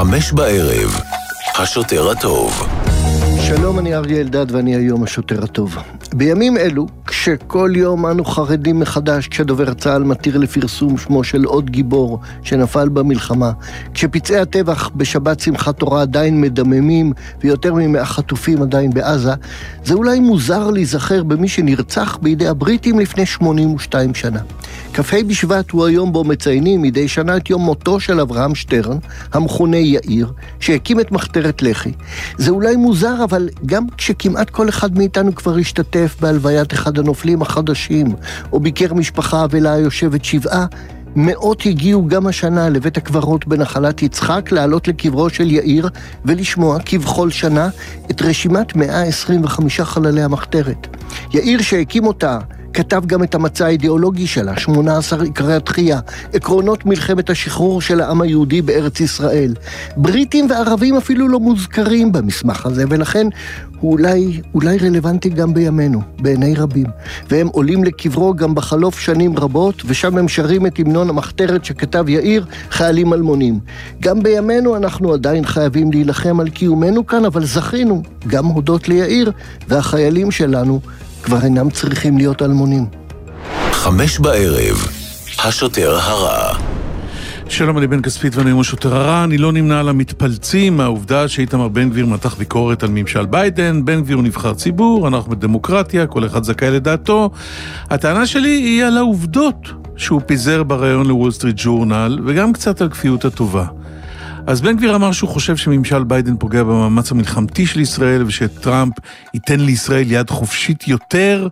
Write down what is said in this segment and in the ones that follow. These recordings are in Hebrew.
5:00, השוטר הטוב. שלום, אני אריה אלדד ואני היום השוטר הטוב. בימים אלו, כשכל יום אנו חרדים מחדש כשדובר צה"ל מתיר לפרסום שמו של עוד גיבור שנפל במלחמה, כשפצעי הטבח בשבת שמחת תורה עדיין מדממים ויותר מ100 חטופים עדיין בעזה, זה אולי מוזר להיזכר במי שנרצח בידי הבריטים לפני 82 שנה. כ"ה בשבט הוא היום בו מציינים מדי שנה את יום מותו של אברהם שטרן, המכונה יאיר, שהקים את מחתרת לח"י. זה אולי מוזר, אבל גם כשכמעט כל אחד מאיתנו כבר השתתף בהלוויית אחד הנופלים החדשים, או ביקר משפחה אבלה יושבת שבעה, מאות הגיעו גם השנה לבית הקברות בנחלת יצחק לעלות לקברו של יאיר ולשמוע כבכל שנה את רשימת 125 חללי המחתרת. יאיר שהקים אותה כתב גם את המצע האידיאולוגי שלה, 18 עיקרי התחייה, עקרונות מלחמת השחרור של העם היהודי בארץ ישראל. בריטים וערבים אפילו לא מוזכרים במסמך הזה, ולכן הוא אולי רלוונטי גם בימינו, בעיני רבים. והם עולים לקברו גם בחלוף שנים רבות, ושם הם שרים את המנון המחתרת שכתב יאיר, חיילים אלמונים. גם בימינו אנחנו עדיין חייבים להילחם על קיומנו כאן, אבל זכינו, גם הודות ליאיר, והחיילים שלנו כבר אינם צריכים להיות אלמונים. 5:00, השוטר הרע. שלום, אני בן כספית ואני השוטר הרע. אני לא נמנע על המתפלצים מהעובדה שאיתמר בן גביר מתח ביקורת על ממשל ביידן. בן גביר הוא נבחר ציבור, אנחנו בדמוקרטיה, כל אחד זכאי לדעתו. הטענה שלי היא על העובדות שהוא פיזר בראיון לוול סטריט ג'ורנל, וגם קצת על כפיות הטובה. אז בן גביר אמר שהוא חושב שממשל ביידן פוגע במאמץ המלחמתי של ישראל, ושטראמפ ייתן לישראל יד חופשית יותר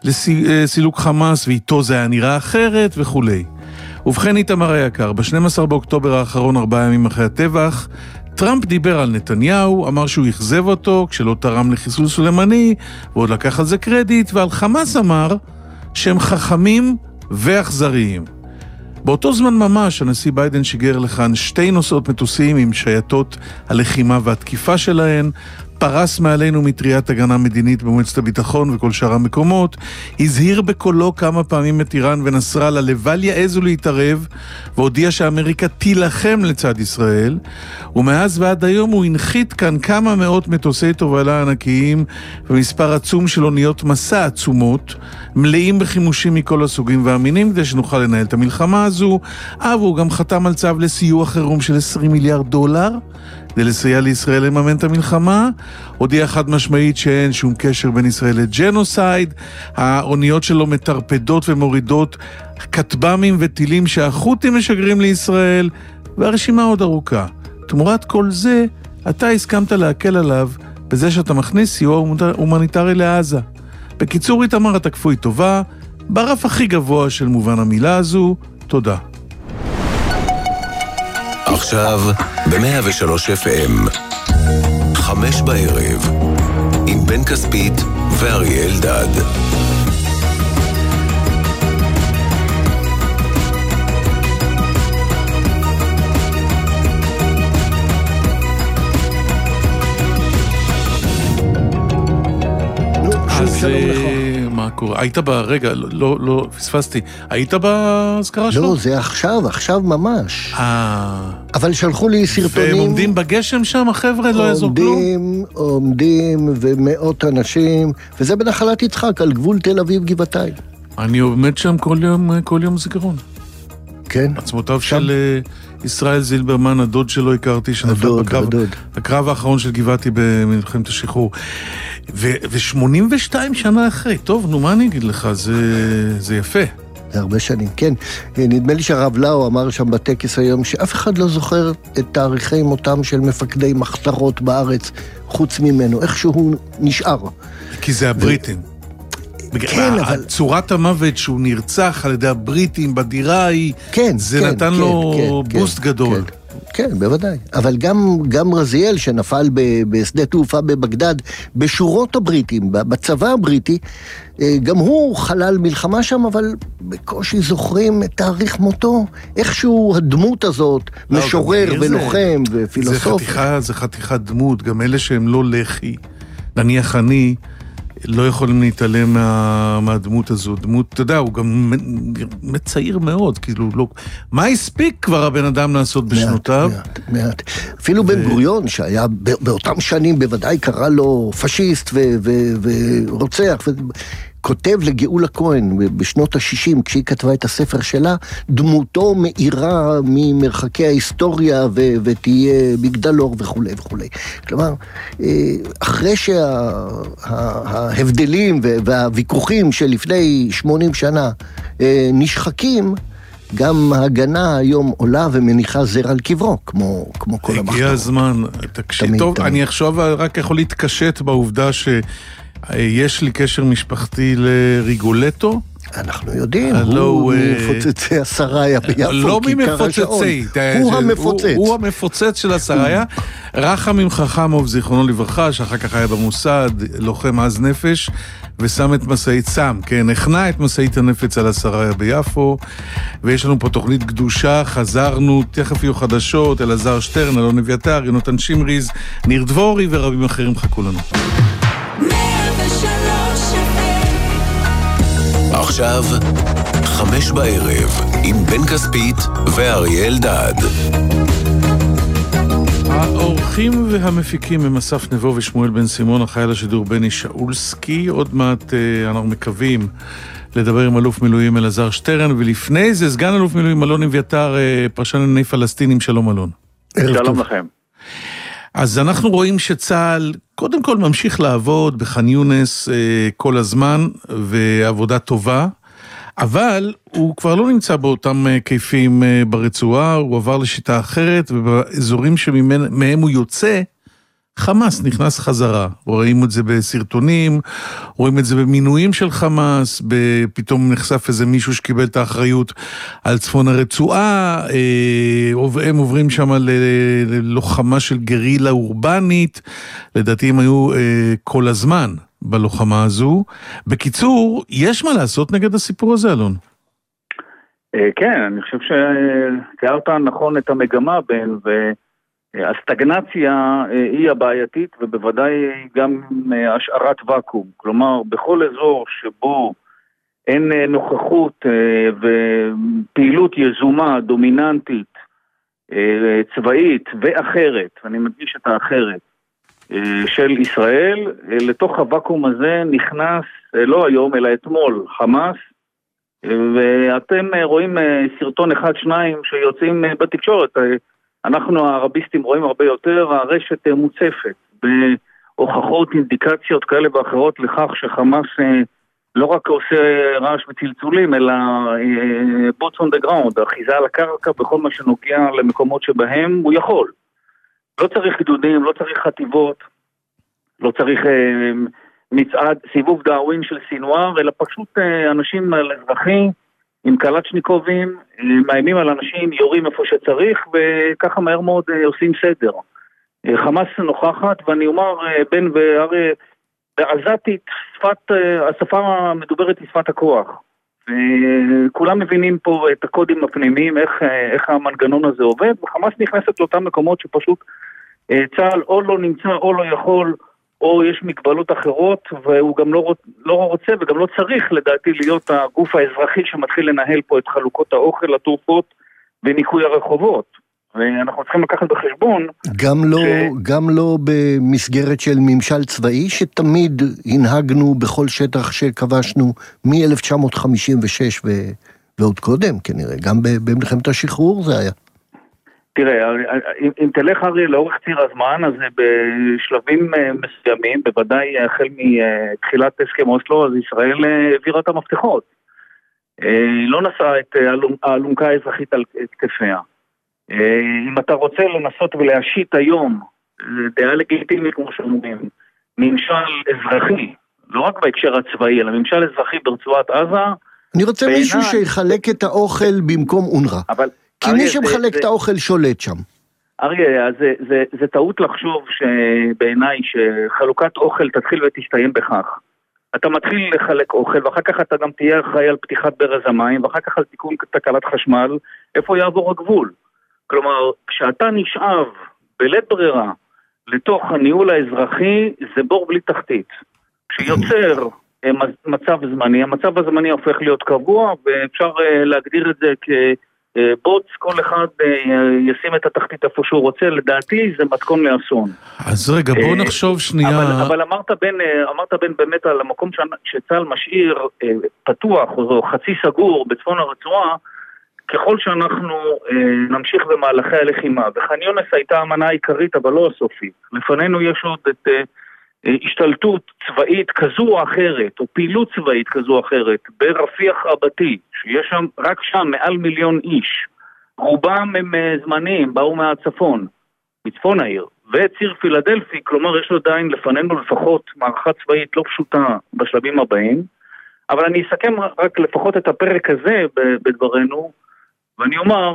לסילוק חמאס, ואיתו זה היה נראה אחרת וכו'. ובכן, איתמר היקר, ב-12 באוקטובר האחרון, 4 ימים אחרי הטבח, טראמפ דיבר על נתניהו, אמר שהוא יחזב אותו כשלא תרם לחיסול סולימני, ועוד לקח על זה קרדיט, ועל חמאס אמר שהם חכמים ואכזריים. באותו זמן ממש הנשיא ביידן שיגר לכאן 2 נוסעות מטוסים עם שייטות הלחימה והתקיפה שלהן, פרס מעלינו מטריית הגנה מדינית במועצת הביטחון וכל שאר המקומות, הזהיר בקולו כמה פעמים את איראן ונסראללה לבל יעזו להתערב, והודיע שאמריקה תילחם לצד ישראל, ומאז ועד היום הוא הנחית כאן כמה מאות מטוסי תובלה ענקיים ומספר עצום של אוניות מסע עצומות, מלאים בחימושים מכל הסוגים והמינים, כדי שנוכל לנהל את המלחמה הזו. והוא גם חתם על צו לסיוע חירום של $20 מיליארד, כדי לסייע לישראל לממן את המלחמה. הודיע חד משמעית שאין שום קשר בין ישראל לג'נוסייד. האוניות שלו מטרפדות ומורידות כטב"מים וטילים שהחות'ים משגרים לישראל, והרשימה עוד ארוכה. תמורת כל זה, אתה הסכמת להקל עליו בזה שאתה מכניס סיוע הומניטרי לעזה. בקיצור, איתמר, אתה כפוי טובה, ברף הכי גבוה של מובן המילה הזו. תודה. עכשיו ב-103 FM 5:00 עם בן כספית ואריה אלדד. אז מה קורה? היית רגע, לא פספסתי. היית בהזכרה שלו? לא, זה עכשיו ממש. אבל שלחו לי סרטונים. והם עומדים בגשם שם, החבר'ה, לא יעזור כלום? עומדים, ומאות אנשים, וזה בנחלת יצחק, על גבול תל אביב גבעתיים. אני עומד שם כל יום זיכרון. כן. עצמותיו של ישראל זילברמן, הדוד שלו הכרתי, שנפל בקרב האחרון של גבעתי במלחמת השחרור. ו-82 שנה אחרי, טוב, נו, מה אני אגיד לך, זה יפה. זה הרבה שנים, כן. נדמה לי שהרב לאו אמר שם בטקס היום, שאף אחד לא זוכר את תאריכי מותם של מפקדי מחתרות בארץ, חוץ ממנו, איכשהו נשאר. כי זה הבריטים. כן, אבל צורת המוות שהוא נרצח על ידי הבריטים בדירה היא, זה נתן לו בוסט גדול. כן, בוודאי. אבל גם רזיאל שנפל בשדה תעופה בבגדד, בשורות הבריטים, בצבא הבריטי, גם הוא חלל מלחמה שם, אבל בקושי זוכרים את תאריך מותו. איכשהו הדמות הזאת, משורר ולוחם ופילוסוף. זה חתיכת דמות, גם אלה שהם לא לחי. נניח אני, לא יכולים להתעלם מהדמות הזו. דמות, אתה יודע, הוא גם מצעיר מאוד, כאילו, לא... מה הספיק כבר הבן אדם לעשות בשנותיו? מעט. אפילו בן גוריון, שהיה באותם שנים בוודאי קרא לו פשיסט ורוצח, כותב לגאולה כהן בשנות ה-60, כשהיא כתבה את הספר שלה, דמותו מאירה ממרחקי ההיסטוריה ותהיה מגדלור וכו' וכו'. כלומר, אחרי שההבדלים והוויכוחים שלפני 80 שנה נשחקים, גם ההגנה היום עולה ומניחה זר על קברו, כמו כל המחתרות. הגיע הזמן, תקשיב, טוב, אני עכשיו רק יכול להתקשט בעובדה יש לי קשר משפחתי לריגולטו. אנחנו יודעים, הוא מפוצצי השריה ביפו. לא ממפוצצי, הוא המפוצץ. הוא המפוצץ של השריה. רחמים חכמוב, זיכרונו לברכה, שאחר כך היה במוסד, לוחם עז נפש, ושם את מסעית הכנה את מסעית הנפץ על השריה ביפו, ויש לנו פה תוכנית קדושה, חזרנו, תכף יהיו חדשות, אלעזר שטרן, אלון אביתר, יונתן שמריז, ניר דבורי ורבים אחרים חכו לנו. עכשיו 5 בערב עם בן כספית ואריה אלדד. האורחים והמפיקים הם אסף נבו ושמואל בן סימון, החייל השידור בני שאולסקי. עוד מעט אנחנו מקווים לדבר עם אלוף מילואים אלעזר שטרן, ולפני זה סגן אלוף מילואים אלון אביתר, פרשן לענייני פלסטינים. שלום אלון. שלום לכם. אז אנחנו רואים שצה"ל קודם כל ממשיך לעבוד בח'אן יונס כל הזמן, ועבודה טובה, אבל הוא כבר לא נמצא באותם כיפים ברצועה, הוא עבר לשיטה אחרת, ובאזורים שמהם הוא יוצא, חמאס נכנס חזרה. רואים את זה בסרטונים, רואים את זה במינויים של חמאס, פתאום נחשף איזה מישהו שקיבל את האחריות על צפון הרצועה, הם עוברים שם ללוחמה של גרילה אורבנית, לדעתי הם היו כל הזמן בלוחמה הזו. בקיצור, יש מה לעשות נגד הסיפור הזה, אלון? כן, אני חושב שתיארת נכון את המגמה בין הסטגנציה היא הבעייתית, ובוודאי גם השארת ואקום. כלומר, בכל אזור שבו אין נוכחות ופעילות יזומה, דומיננטית, צבאית ואחרת, ואני מדגיש את האחרת, של ישראל, לתוך הוואקום הזה נכנס, לא היום אלא אתמול, חמאס, ואתם רואים סרטון 1-2 שיוצאים בתקשורת, אנחנו הערביסטים רואים הרבה יותר, הרשת מוצפת בהוכחות, אינדיקציות כאלה ואחרות לכך שחמאס לא רק עושה רעש וצלצולים, אלא boots on the ground, אחיזה על הקרקע בכל מה שנוגע למקומות שבהם הוא יכול. לא צריך גדודים, לא צריך חטיבות, לא צריך מצעד, סיבוב דאווין של סינואר, אלא פשוט אנשים על אזרחי, עם קלצ'ניקובים, מאיימים על אנשים, יורים איפה שצריך, וככה מהר מאוד עושים סדר. חמאס נוכחת, ואני אומר, בן ואריה, בעזתית, השפה המדוברת היא שפת הכוח. וכולם מבינים פה את הקודים הפנימיים, איך המנגנון הזה עובד, וחמאס נכנסת לאותם מקומות שפשוט צה"ל או לא נמצא או לא יכול, או יש מגבלות אחרות, והוא גם לא רוצה וגם לא צריך לדעתי להיות הגוף האזרחי שמתחיל לנהל פה את חלוקות האוכל, התרופות וניקוי הרחובות. ואנחנו צריכים לקחת בחשבון... גם לא במסגרת של ממשל צבאי, שתמיד הנהגנו בכל שטח שכבשנו מ-1956 ועוד קודם, כנראה. גם במלחמת השחרור זה היה. תראה, אם תלך הרי לאורך ציר הזמן, אז בשלבים מסוימים, בוודאי החל מתחילת הסכם אוסלו, אז ישראל העבירה את המפתחות. היא לא נשאה את האלונקה האזרחית על כתפיה. אם אתה רוצה לנסות ולהשית היום, דעה לגיטימית כמו שאומרים, ממשל אזרחי, לא רק בהקשר הצבאי, אלא ממשל אזרחי ברצועת עזה. אני רוצה מישהו שיחלק את האוכל במקום אונר"א. אבל... כי מי שמחלק את האוכל שולט שם. אריה, זה טעות לחשוב שבעיניי שחלוקת אוכל תתחיל ותסתיים בכך. אתה מתחיל לחלק אוכל, ואחר כך אתה גם תהיה אחראי על פתיחת ברז המים, ואחר כך על תיקון תקלת חשמל, איפה יעבור הגבול? כלומר, כשאתה נשאב בלית ברירה לתוך הניהול האזרחי, זה בור בלי תחתית. שיוצר מצב זמני, המצב הזמני הופך להיות קבוע, ואפשר להגדיר את זה כבוץ, כל אחד ישים את התחתית איפה שהוא רוצה, לדעתי זה מתכון לאסון. אז רגע, בואו נחשוב שנייה. אבל אמרת בין באמת על המקום שצה"ל משאיר פתוח, או חצי סגור בצפון הרצועה, ככל שאנחנו נמשיך במהלכי הלחימה, וח'אן יונס הייתה המנה העיקרית, אבל לא הסופית. לפנינו יש עוד את השתלטות צבאית כזו או אחרת, או פעילות צבאית כזו או אחרת, ברפיח רבתי, שיש שם, רק שם מעל 1,000,000 איש. רובם הם זמניים, באו מהצפון, מצפון העיר, וציר פילדלפי, כלומר יש עדיין לפנינו לפחות מערכה צבאית לא פשוטה בשלבים הבאים, אבל אני אסכם רק לפחות את הפרק הזה בדברנו, ואני אומר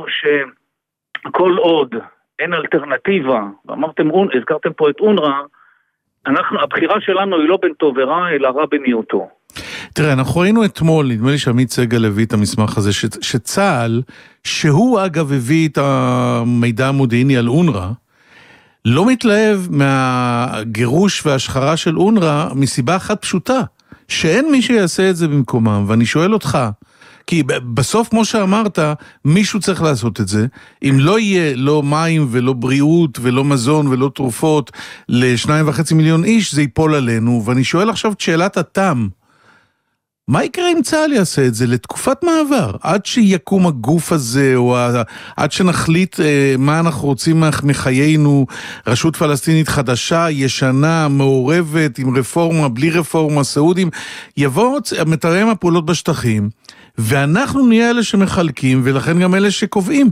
שכל עוד אין אלטרנטיבה, הזכרתם פה את אונר"א, הבחירה שלנו היא לא בין טוב ורע, אלא רע במיעוטו. תראה, אנחנו ראינו אתמול, נדמה לי שעמית סגל הביא את המסמך הזה, שצה"ל, שהוא אגב הביא את המידע המודיעיני על אונר"א, לא מתלהב מהגירוש וההשחרה של אונר"א מסיבה אחת פשוטה, שאין מי שיעשה את זה במקומם, ואני שואל אותך, כי בסוף, כמו שאמרת, מישהו צריך לעשות את זה. אם לא יהיה לא מים ולא בריאות ולא מזון ולא תרופות ל2.5 מיליון איש, זה ייפול עלינו. ואני שואל עכשיו את שאלת התם. מה יקרה אם צה"ל יעשה את זה לתקופת מעבר? עד שיקום הגוף הזה, או עד שנחליט מה אנחנו רוצים מחיינו, רשות פלסטינית חדשה, ישנה, מעורבת, עם רפורמה, בלי רפורמה, סעודים, יבוא מתאם הפעולות בשטחים, ואנחנו נהיה אלה שמחלקים, ולכן גם אלה שקובעים.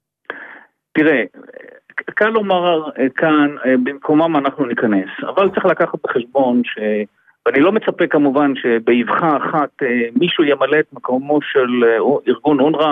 תראה, קל לומר כאן, במקומם אנחנו ניכנס, אבל צריך לקחת בחשבון ואני לא מצפה כמובן שבאבחה אחת מישהו ימלא את מקומו של ארגון אונר"א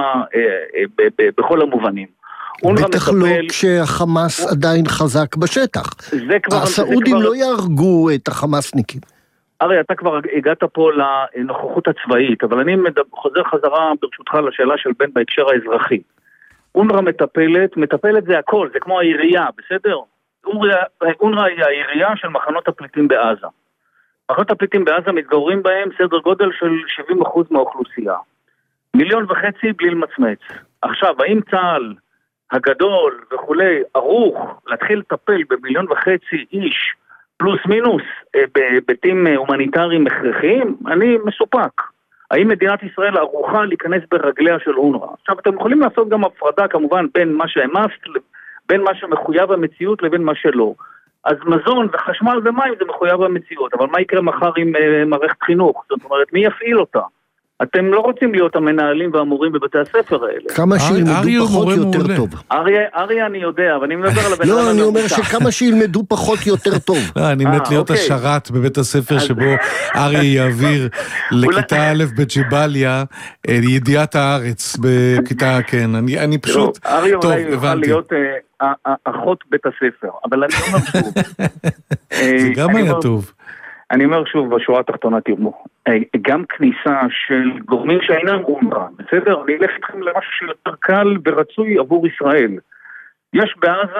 בכל המובנים. בטח לא כשהחמאס עדיין חזק בשטח. הסעודים לא יהרגו את החמאסניקים. הרי אתה כבר הגעת פה לנוכחות הצבאית, אבל אני חוזר חזרה ברשותך לשאלה של בן בהקשר האזרחי. אונר"א מטפלת זה הכל, זה כמו העירייה, בסדר? אונר"א היא העירייה של מחנות הפליטים בעזה. מחנות הפליטים בעזה מתגוררים בהם סדר גודל של 70% מהאוכלוסייה. 1.5 מיליון בלי למצמץ. עכשיו, האם צה"ל הגדול וכולי ערוך להתחיל לטפל ב1.5 מיליון איש פלוס מינוס בהיבטים הומניטריים הכרחיים? אני מסופק. האם מדינת ישראל ערוכה להיכנס ברגליה של אונר"א? עכשיו, אתם יכולים לעשות גם הפרדה כמובן בין מה שהמאסט, בין מה שמחויב המציאות לבין מה שלא. אז מזון וחשמל ומים זה מחויב המציאות, אבל מה יקרה מחר עם מערכת חינוך? זאת אומרת, מי יפעיל אותה? אתם לא רוצים להיות המנהלים והמורים בבתי הספר האלה. כמה שילמדו פחות יותר טוב. אריה אני יודע, אבל אני מדבר על הבן לא, אני אומר שכמה שילמדו פחות יותר טוב. לא, אני מת להיות השרת בבית הספר שבו אריה יעביר לכיתה א' בג'באליה ידיעת הארץ בכיתה, כן. אני פשוט, טוב, הבנתי. אחות בית הספר, אבל אני אומר שוב. זה גם היה טוב. אני אומר שוב, בשורה התחתונה תראו, גם כניסה של גורמים שאינם אונר"א, בסדר? אני אלך איתכם למשהו שיותר קל ורצוי עבור ישראל. יש בעזה,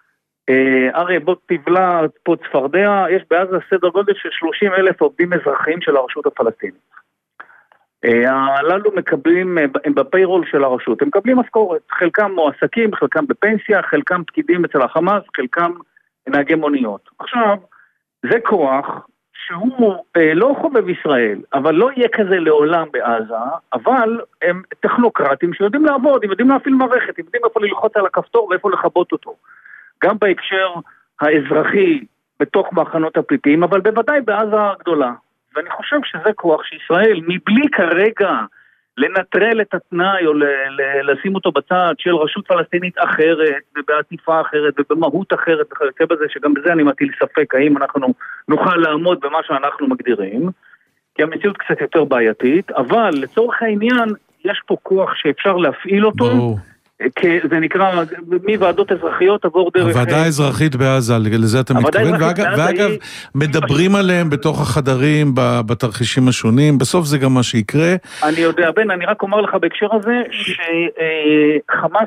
הרי בוא תבלע פה צפרדע, יש בעזה סדר גודל של 30,000 עובדים אזרחיים של הרשות הפלסטינית. הללו מקבלים, הם בפיירול של הרשות, הם מקבלים משכורת, חלקם מועסקים, חלקם בפנסיה, חלקם פקידים אצל החמאס, חלקם נהגי מוניות. עכשיו, זה כוח שהוא לא חובב ישראל, אבל לא יהיה כזה לעולם בעזה, אבל הם טכנוקרטים שיודעים לעבוד, הם יודעים להפעיל מערכת, הם יודעים איפה ללחוץ על הכפתור ואיפה לחבות אותו. גם בהקשר האזרחי בתוך מחנות הפליטים, אבל בוודאי בעזה הגדולה. ואני חושב שזה כוח שישראל, מבלי כרגע לנטרל את התנאי או לשים אותו בצד של רשות פלסטינית אחרת ובעטיפה אחרת ובמהות אחרת וכיוצא בזה, שגם בזה אני מטיל ספק האם אנחנו נוכל לעמוד במה שאנחנו מגדירים, כי המציאות קצת יותר בעייתית, אבל לצורך העניין יש פה כוח שאפשר להפעיל אותו, זה נקרא מוועדות אזרחיות עבור דרך... הוועדה האזרחית בעזה, לזה אתה מתכוון, ואגב, מדברים עליהם בתוך החדרים, בתרחישים השונים, בסוף זה גם מה שיקרה. אני יודע, בן, אני רק אומר לך בהקשר הזה, שחמאס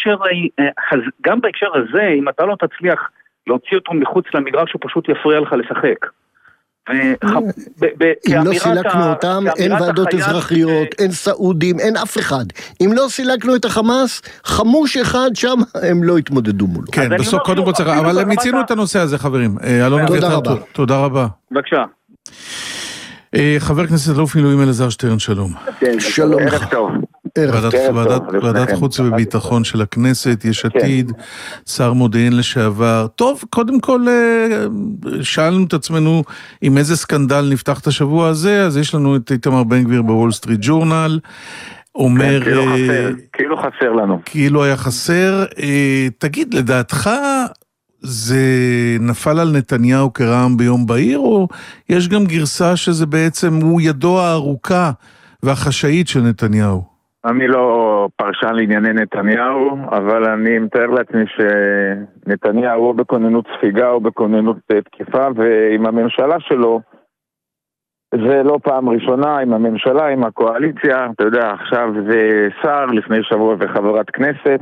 גם בהקשר הזה, אם אתה לא תצליח להוציא אותו מחוץ למגרש, הוא פשוט יפריע לך לשחק. אם לא סילקנו אותם, אין ועדות אזרחיות, אין סעודים, אין אף אחד. אם לא סילקנו את החמאס, חמוש אחד שם, הם לא התמודדו מולו. כן, בסוף קודם כל צריך, אבל הם הצינו את הנושא הזה, חברים. תודה רבה. תודה רבה. בבקשה. חבר הכנסת אלוף מילואים אלעזר שטרן, שלום. שלום. ערב טוב. ועדת חוץ וביטחון של הכנסת, יש עתיד, שר מודיעין לשעבר. טוב, קודם כל שאלנו את עצמנו עם איזה סקנדל נפתח את השבוע הזה, אז יש לנו את איתמר בן גביר בוול סטריט ג'ורנל, אומר... כאילו חסר לנו. כאילו היה חסר. תגיד, לדעתך זה נפל על נתניהו כרעם ביום בהיר, או יש גם גרסה שזה בעצם הוא ידו הארוכה והחשאית של נתניהו? אני לא פרשן לענייני נתניהו, אבל אני מתאר לעצמי שנתניהו הוא בכוננות ספיגה או בכוננות תקיפה, ועם הממשלה שלו, זה לא פעם ראשונה, עם הממשלה, עם הקואליציה, אתה יודע, עכשיו זה שר, לפני שבוע וחברת כנסת,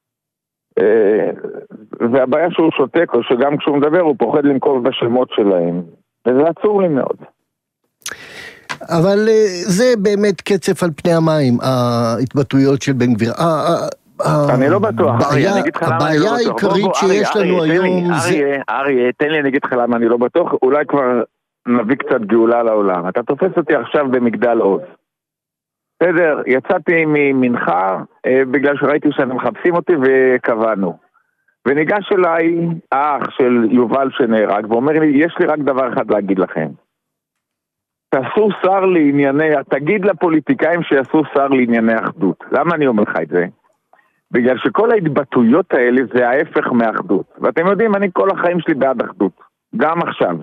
והבעיה שהוא שותק, או שגם כשהוא מדבר הוא פוחד לנקוב בשמות שלהם, וזה עצוב לי מאוד. אבל זה באמת קצף על פני המים, ההתבטאויות של בן גביר. אני לא בטוח. הבעיה העיקרית שיש לנו היום זה... אריה, תן לי, אני אגיד לך למה אני לא בטוח, אולי כבר נביא קצת גאולה לעולם. אתה תופס אותי עכשיו במגדל עוז. בסדר, יצאתי ממנחה בגלל שראיתי שאתם מחפשים אותי וקבענו. וניגש אליי האח של יובל שנהרג, ואומר לי, יש לי רק דבר אחד להגיד לכם. תעשו שר לענייני, תגיד לפוליטיקאים שיעשו שר לענייני אחדות. למה אני אומר לך את זה? בגלל שכל ההתבטאויות האלה זה ההפך מאחדות. ואתם יודעים, אני כל החיים שלי בעד אחדות. גם עכשיו.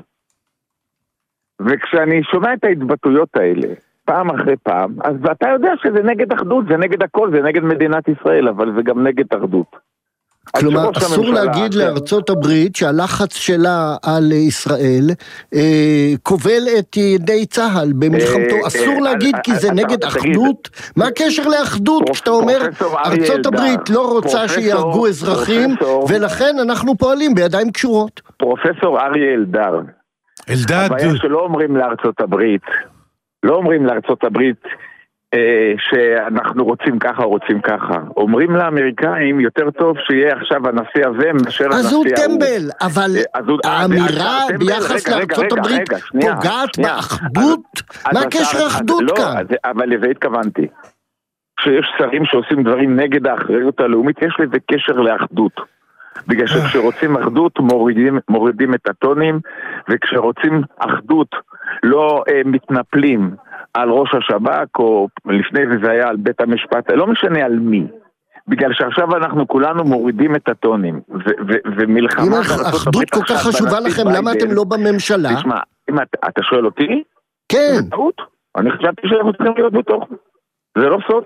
וכשאני שומע את ההתבטאויות האלה, פעם אחרי פעם, אז אתה יודע שזה נגד אחדות, זה נגד הכל, זה נגד מדינת ישראל, אבל זה גם נגד אחדות. כלומר, אסור להגיד לארצות הברית שהלחץ שלה על ישראל כובל את ידי צהל במלחמתו. אסור להגיד כי זה נגד אחדות. מה הקשר לאחדות כשאתה אומר ארצות הברית לא רוצה שיהרגו אזרחים ולכן אנחנו פועלים בידיים קשורות? פרופסור אריה אלדד. הבעיה שלא אומרים לארצות הברית, לא אומרים לארצות הברית שאנחנו רוצים ככה או רוצים ככה. אומרים לאמריקאים יותר טוב שיהיה עכשיו הנשיא הזה מאשר הנשיא אז הוא טמבל, אבל האמירה ביחס לארצות הברית פוגעת באחדות? מה הקשר האחדות כאן? אבל לזה התכוונתי. כשיש שרים שעושים דברים נגד האחריות הלאומית, יש לזה קשר לאחדות. בגלל שכשרוצים אחדות מורידים את הטונים, וכשרוצים אחדות לא מתנפלים על ראש השב"כ, או לפני זה היה על בית המשפט, לא משנה על מי. בגלל שעכשיו אנחנו כולנו מורידים את הטונים, ומלחמה... אם האחדות כל כך חשובה לכם, למה אתם לא בממשלה? תשמע, אם אתה שואל אותי? כן. אני חשבתי שאנחנו צריכים להיות בתוך. זה לא סוד.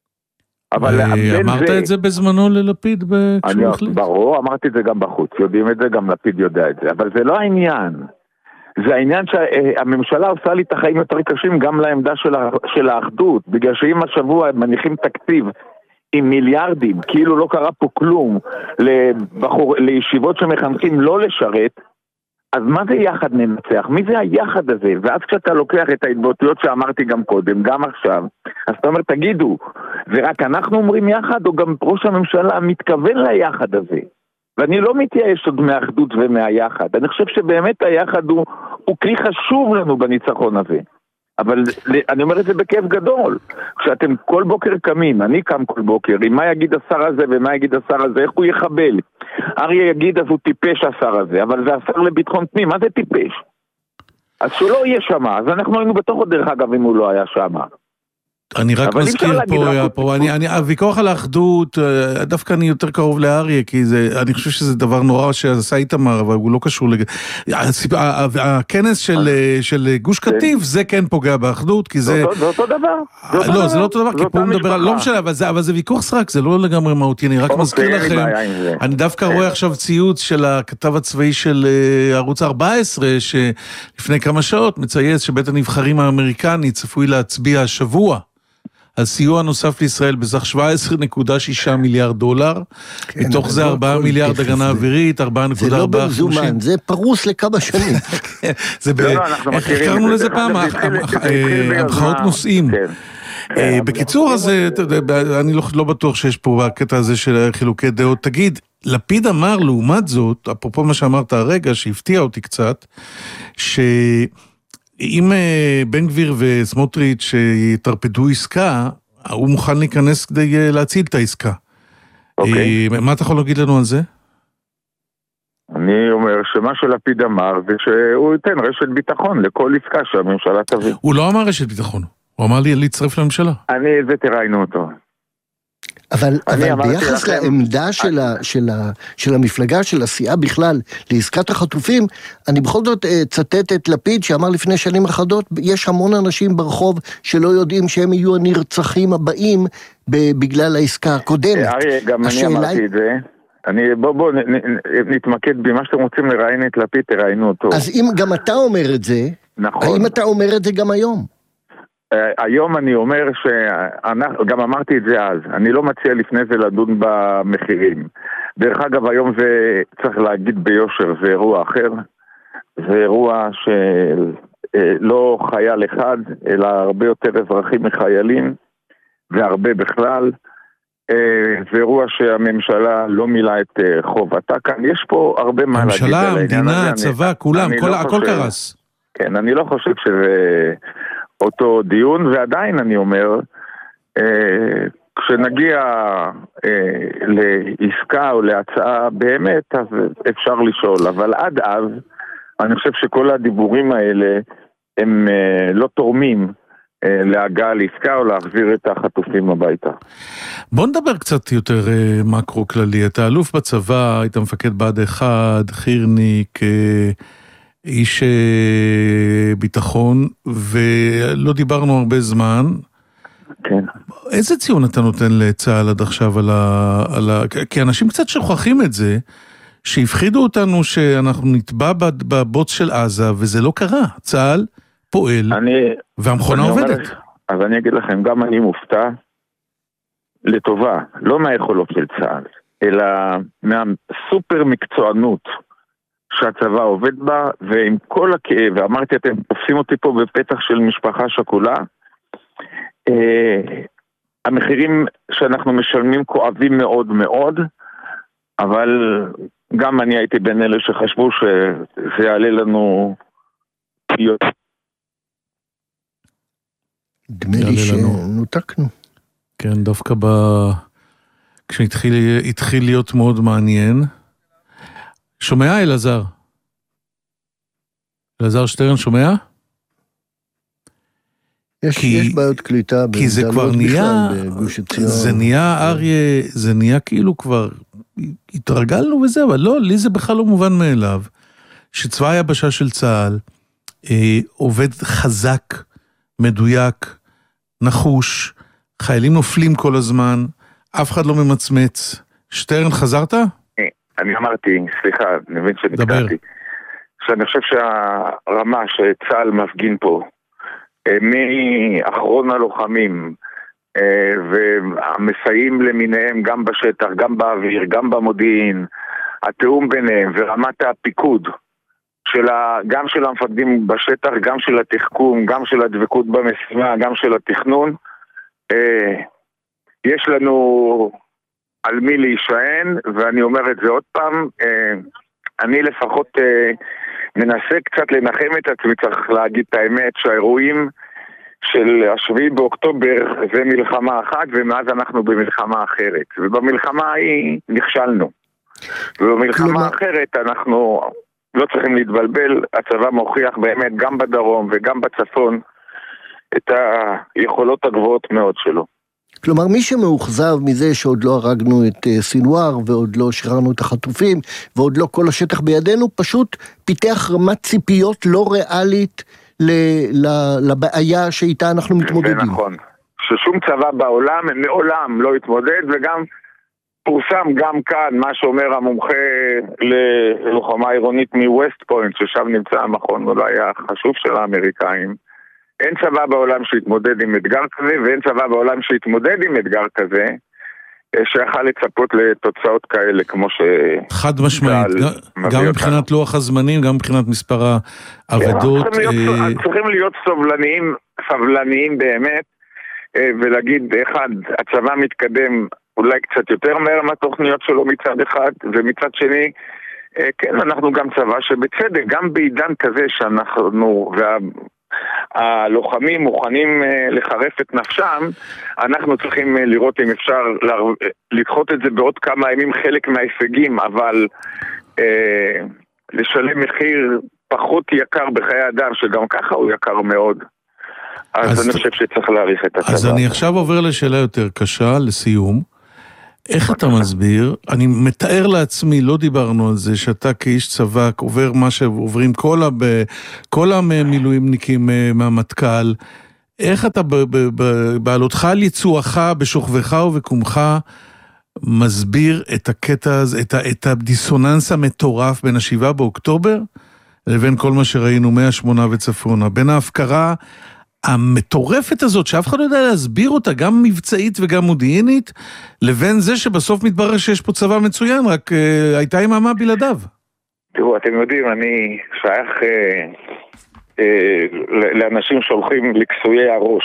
אמרת את זה בזמנו ללפיד כשהוא החליט? ברור, אמרתי את זה גם בחוץ, יודעים את זה, גם לפיד יודע את זה, אבל זה לא העניין. זה העניין שהממשלה עושה לי את החיים יותר קשים גם לעמדה של האחדות, בגלל שאם השבוע מניחים תקציב עם מיליארדים, כאילו לא קרה פה כלום, לישיבות שמחנכים לא לשרת, אז מה זה יחד ננצח? מי זה היחד הזה? ואז כשאתה לוקח את ההתבטאויות שאמרתי גם קודם, גם עכשיו, אז אתה אומר, תגידו, זה רק אנחנו אומרים יחד, או גם ראש הממשלה מתכוון ליחד הזה? ואני לא מתייאש עוד מהאחדות ומהיחד. אני חושב שבאמת היחד הוא כלי חשוב לנו בניצחון הזה. אבל אני אומר את זה בכיף גדול. כשאתם כל בוקר קמים, אני קם כל בוקר, עם מה יגיד השר הזה ומה יגיד השר הזה, איך הוא יחבל? אריה יגיד אז הוא טיפש השר הזה, אבל זה השר לביטחון פנים, מה זה טיפש? אז שהוא לא יהיה שמה, אז אנחנו היינו בתוך דרך אגב אם הוא לא היה שמה. אני רק מזכיר פה, הוויכוח על האחדות, דווקא אני יותר קרוב לאריה, כי אני חושב שזה דבר נורא שעשה איתמר, אבל הוא לא קשור הכנס של גוש קטיף, זה כן פוגע באחדות, כי זה... זה אותו דבר. לא, זה לא אותו דבר, כי פה הוא מדבר, לא משנה, אבל זה ויכוח סרק, זה לא לגמרי מהותי, אני רק מזכיר לכם, אני דווקא רואה עכשיו ציוץ של הכתב הצבאי של ערוץ 14, שלפני כמה שעות מצייץ שבית הנבחרים האמריקני צפוי להצביע השבוע, על סיוע נוסף לישראל בסך 17.6 מיליארד דולר, מתוך זה 4 מיליארד הגנה אווירית, 4.4... זה לא במזומן, זה פרוס לכמה שנים. איך הכרנו לזה פעם? המחאות נושאים. בקיצור, אז אני לא בטוח שיש פה בקטע הזה של חילוקי דעות. תגיד, לפיד אמר לעומת זאת, אפרופו מה שאמרת הרגע, שהפתיע אותי קצת, שאם בן גביר וסמוטריץ' יתרפדו עסקה, הוא מוכן להיכנס כדי להציל את העסקה. מה אתה יכול להגיד לנו על זה? אני אומר שמה שלפיד אמר זה שהוא ייתן רשת ביטחון לכל עסקה שהממשלה תביא. הוא לא אמר רשת ביטחון, הוא אמר לי להצטרף לממשלה. זה תראינו אותו. אבל ביחס לעמדה של המפלגה, של הסיעה בכלל, לעסקת החטופים, אני בכל זאת צטט את לפיד שאמר לפני שנים אחדות, יש המון אנשים ברחוב שלא יודעים שהם יהיו הנרצחים הבאים בגלל העסקה הקודמת. אריה, גם אני אמרתי את זה. בוא נתמקד במה שאתם רוצים לראיין את לפיד, תראיינו אותו. אז אם גם אתה אומר את זה, נכון. האם אתה אומר את זה גם היום? היום אני אומר גם אמרתי את זה אז, אני לא מציע לפני זה לדון במחירים. דרך אגב, היום זה, צריך להגיד ביושר, זה אירוע אחר. זה אירוע שלא חייל אחד, אלא הרבה יותר אזרחים מחיילים, והרבה בכלל. זה אירוע שהממשלה לא מילא את חובתה כאן. יש פה הרבה מה להגיד. הממשלה, המדינה, הצבא, כולם, הכל קרס. כן, אני לא חושב שזה אותו דיון, ועדיין אני אומר, כשנגיע לעסקה או להצעה באמת, אז אפשר לשאול. אבל עד אז, אני חושב שכל הדיבורים האלה הם לא תורמים להגעה לעסקה או להחזיר את החטופים הביתה. בוא נדבר קצת יותר מקרו כללי. אתה אלוף בצבא, היית מפקד בה"ד 1, חירניק, איש ביטחון, ולא דיברנו הרבה זמן. כן. איזה ציון אתה נותן לצה"ל עד עכשיו כי אנשים קצת שוכחים את זה, שהפחידו אותנו שאנחנו נטבע בבוץ של עזה, וזה לא קרה. צה"ל פועל, והמכונה עובדת. אז אני אגיד לכם, גם אני מופתע לטובה, לא מהיכולות של צה"ל, אלא מהסופר מקצוענות שהצבא עובד בה, ועם כל הכאב, ואמרתי, אתם תופסים אותי פה בפתח של משפחה שכולה, המחירים שאנחנו משלמים כואבים מאוד מאוד, אבל גם אני הייתי בין אלה שחשבו שזה יעלה לנו פיות. דמי לי שנותקנו. כן, דווקא כשהתחיל להיות מאוד מעניין. שומע, אלעזר? אלעזר שטרן, שומע? יש בעיות קליטה. כי זה כבר נהיה, זה נהיה אריה, זה נהיה כאילו כבר, התרגלנו וזה, אבל לא, לי זה בכלל לא מובן מאליו, שצבא היבשה של צה"ל עובד חזק, מדויק, נחוש, חיילים נופלים כל הזמן, אף אחד לא ממצמץ. שטרן, חזרת? אני אמרתי, סליחה, אני מבין שנקטעתי, שאני חושב שהרמה שצה"ל מפגין פה, מאחרון הלוחמים, והמסייעים למיניהם גם בשטח, גם באוויר, גם במודיעין, התאום ביניהם ורמת הפיקוד, גם של המפקדים בשטח, גם של התחכום, גם של הדבקות במשימה, גם של התכנון, יש לנו על מי להישען, ואני אומר את זה עוד פעם, אני לפחות מנסה קצת לנחם את עצמי, צריך להגיד את האמת, שהאירועים של 7 באוקטובר זה מלחמה אחת, ומאז אנחנו במלחמה אחרת, ובמלחמה ההיא נכשלנו, ובמלחמה האחרת אנחנו לא צריכים להתבלבל, הצבא מוכיח באמת גם בדרום וגם בצפון את היכולות הגבוהות מאוד שלו. כלומר, מי שמאוכזב מזה שעוד לא הרגנו את סינואר, ועוד לא שחררנו את החטופים, ועוד לא כל השטח בידינו, פשוט פיתח רמת ציפיות לא ריאלית לבעיה שאיתה אנחנו מתמודדים. זה נכון. ששום צבא בעולם מעולם לא התמודד, וגם פורסם גם כאן מה שאומר המומחה ללוחמה עירונית מווסט פוינט, ששם נמצא המכון אולי החשוב של האמריקאים, אין צבא בעולם שהתמודד עם אתגר כזה, ואין צבא בעולם שהתמודד עם אתגר כזה, שיכל לצפות לתוצאות כאלה, כמו ש... חד משמעית, גם מבחינת לוח הזמנים, גם מבחינת מספר העבדות. צריכים להיות סבלניים באמת, ולהגיד, אחד, הצבא מתקדם אולי קצת יותר מהר מהתוכניות שלו מצד אחד, ומצד שני, כן, אנחנו גם צבא שבצדק, גם בעידן כזה שאנחנו, הלוחמים מוכנים לחרף את נפשם, אנחנו צריכים לראות אם אפשר לדחות את זה בעוד כמה ימים חלק מההישגים, אבל לשלם מחיר פחות יקר בחיי אדם, שגם ככה הוא יקר מאוד. אז אני חושב שצריך להאריך את הצבא. אז אני עכשיו עובר לשאלה יותר קשה, לסיום. איך אתה מסביר? אני מתאר לעצמי, לא דיברנו על זה, שאתה כאיש צבא עובר מה שעוברים כל המילואימניקים מהמטכ"ל. איך אתה בעלותך על יצואך, בשוכבך ובקומך, מסביר את הקטע הזה, את הדיסוננס המטורף בין 7 באוקטובר, לבין כל מה שראינו 108 וצפונה, בין ההפקרה המטורפת הזאת, שאף אחד לא יודע להסביר אותה, גם מבצעית וגם מודיעינית, לבין זה שבסוף מתברר שיש פה צבא מצוין, רק הייתה יממה בלעדיו. תראו, אתם יודעים, אני שייך לאנשים שהולכים לכסויי הראש.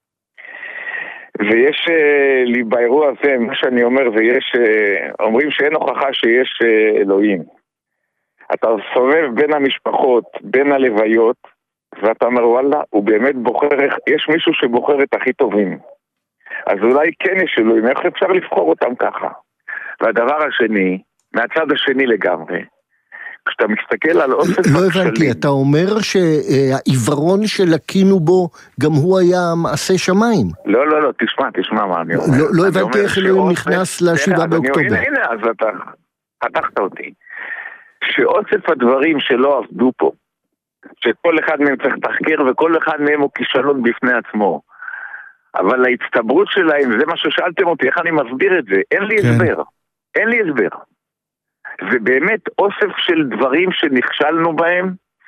ויש לי באירוע הזה, מה שאני אומר, אומרים שאין הוכחה שיש אלוהים. אתה סובב בין המשפחות, בין הלוויות, ואתה אומר, וואלה, הוא באמת בוחר, יש מישהו שבוחר את הכי טובים. אז אולי כן יש אלוהים, איך אפשר לבחור אותם ככה? והדבר השני, מהצד השני לגמרי, כשאתה מסתכל על אוסף הכשלים... לא הבנתי, אתה אומר שהעיוורון שלקינו בו, גם הוא היה מעשה שמיים. לא, תשמע מה אני אומר. לא הבנתי איך אלוהים נכנס ל7 באוקטובר. הנה, אז אתה חתכת אותי. שאוסף הדברים שלא עבדו פה, שכל אחד מהם צריך תחקיר, וכל אחד מהם הוא כישלון בפני עצמו. אבל ההצטברות שלהם, זה מה ששאלתם אותי, איך אני מסביר את זה? אין לי הסבר. זה באמת אוסף של דברים שנכשלנו בהם,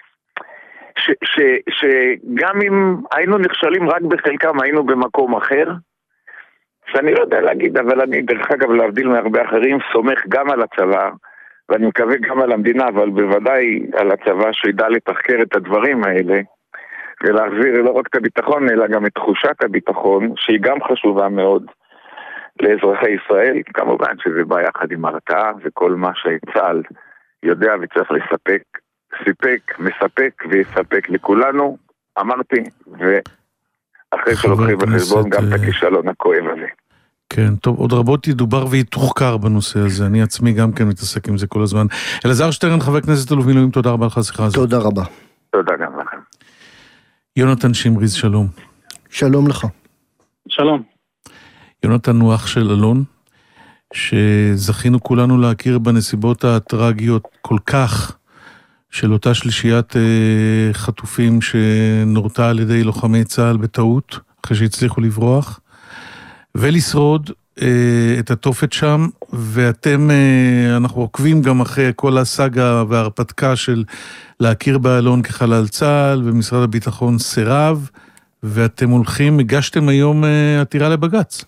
שגם אם היינו נכשלים רק בחלקם, היינו במקום אחר, שאני לא יודע להגיד, אבל אני דרך אגב להבדיל מהרבה אחרים, סומך גם על הצבא, ואני מקווה גם על המדינה, אבל בוודאי על הצבא שידע לתחקר את הדברים האלה, ולהחזיר לא רק את הביטחון, אלא גם את תחושת הביטחון, שהיא גם חשובה מאוד לאזרחי ישראל. כמובן שזה בא יחד עם הרתעה, וכל מה שצה"ל יודע וצריך לספק, מספק ויספק לכולנו, אמרתי, ואחרי שלוקחים בחשבון גם את הכישלון הכואב הזה. כן, טוב, עוד רבות ידובר ויתוחקר בנושא הזה, אני עצמי גם כן מתעסק עם זה כל הזמן. אלעזר שטרן, חבר כנסת אלוף מילואים, תודה רבה לך השיחה הזאת. תודה רבה. תודה גם לכם. יונתן שמריז, שלום. שלום לך. שלום. יונתן הוא אח של אלון, שזכינו כולנו להכיר בנסיבות הטרגיות כל כך, של אותה שלישיית חטופים שנורתה על ידי לוחמי צה"ל בטעות, אחרי שהצליחו לברוח, ולשרוד את התופת שם, ואתם, אנחנו עוקבים גם אחרי כל הסאגה וההרפתקה של להכיר באלון כחלל צה"ל, ומשרד הביטחון סירב, ואתם הגשתם היום עתירה לבג"ץ.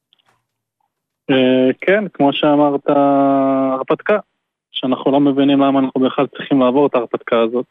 כן, כמו שאמרת, הרפתקה, שאנחנו לא מבינים למה אנחנו בכלל צריכים לעבור את ההרפתקה הזאת.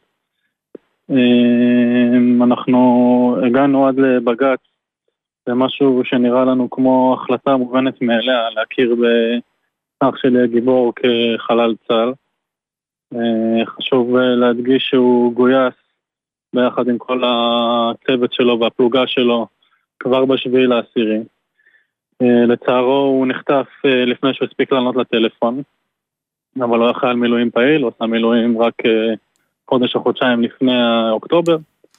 אנחנו הגענו עד לבג"ץ, זה משהו שנראה לנו כמו החלטה מובנת מאליה, להכיר באח שלי הגיבור כחלל צה"ל. חשוב להדגיש שהוא גויס ביחד עם כל הצוות שלו והפלוגה שלו כבר ב7/10. לצערו הוא נחטף לפני שהוא הספיק לענות לטלפון, אבל הוא היה חייל מילואים פעיל, הוא עשה מילואים רק חודש או חודשיים לפני אוקטובר,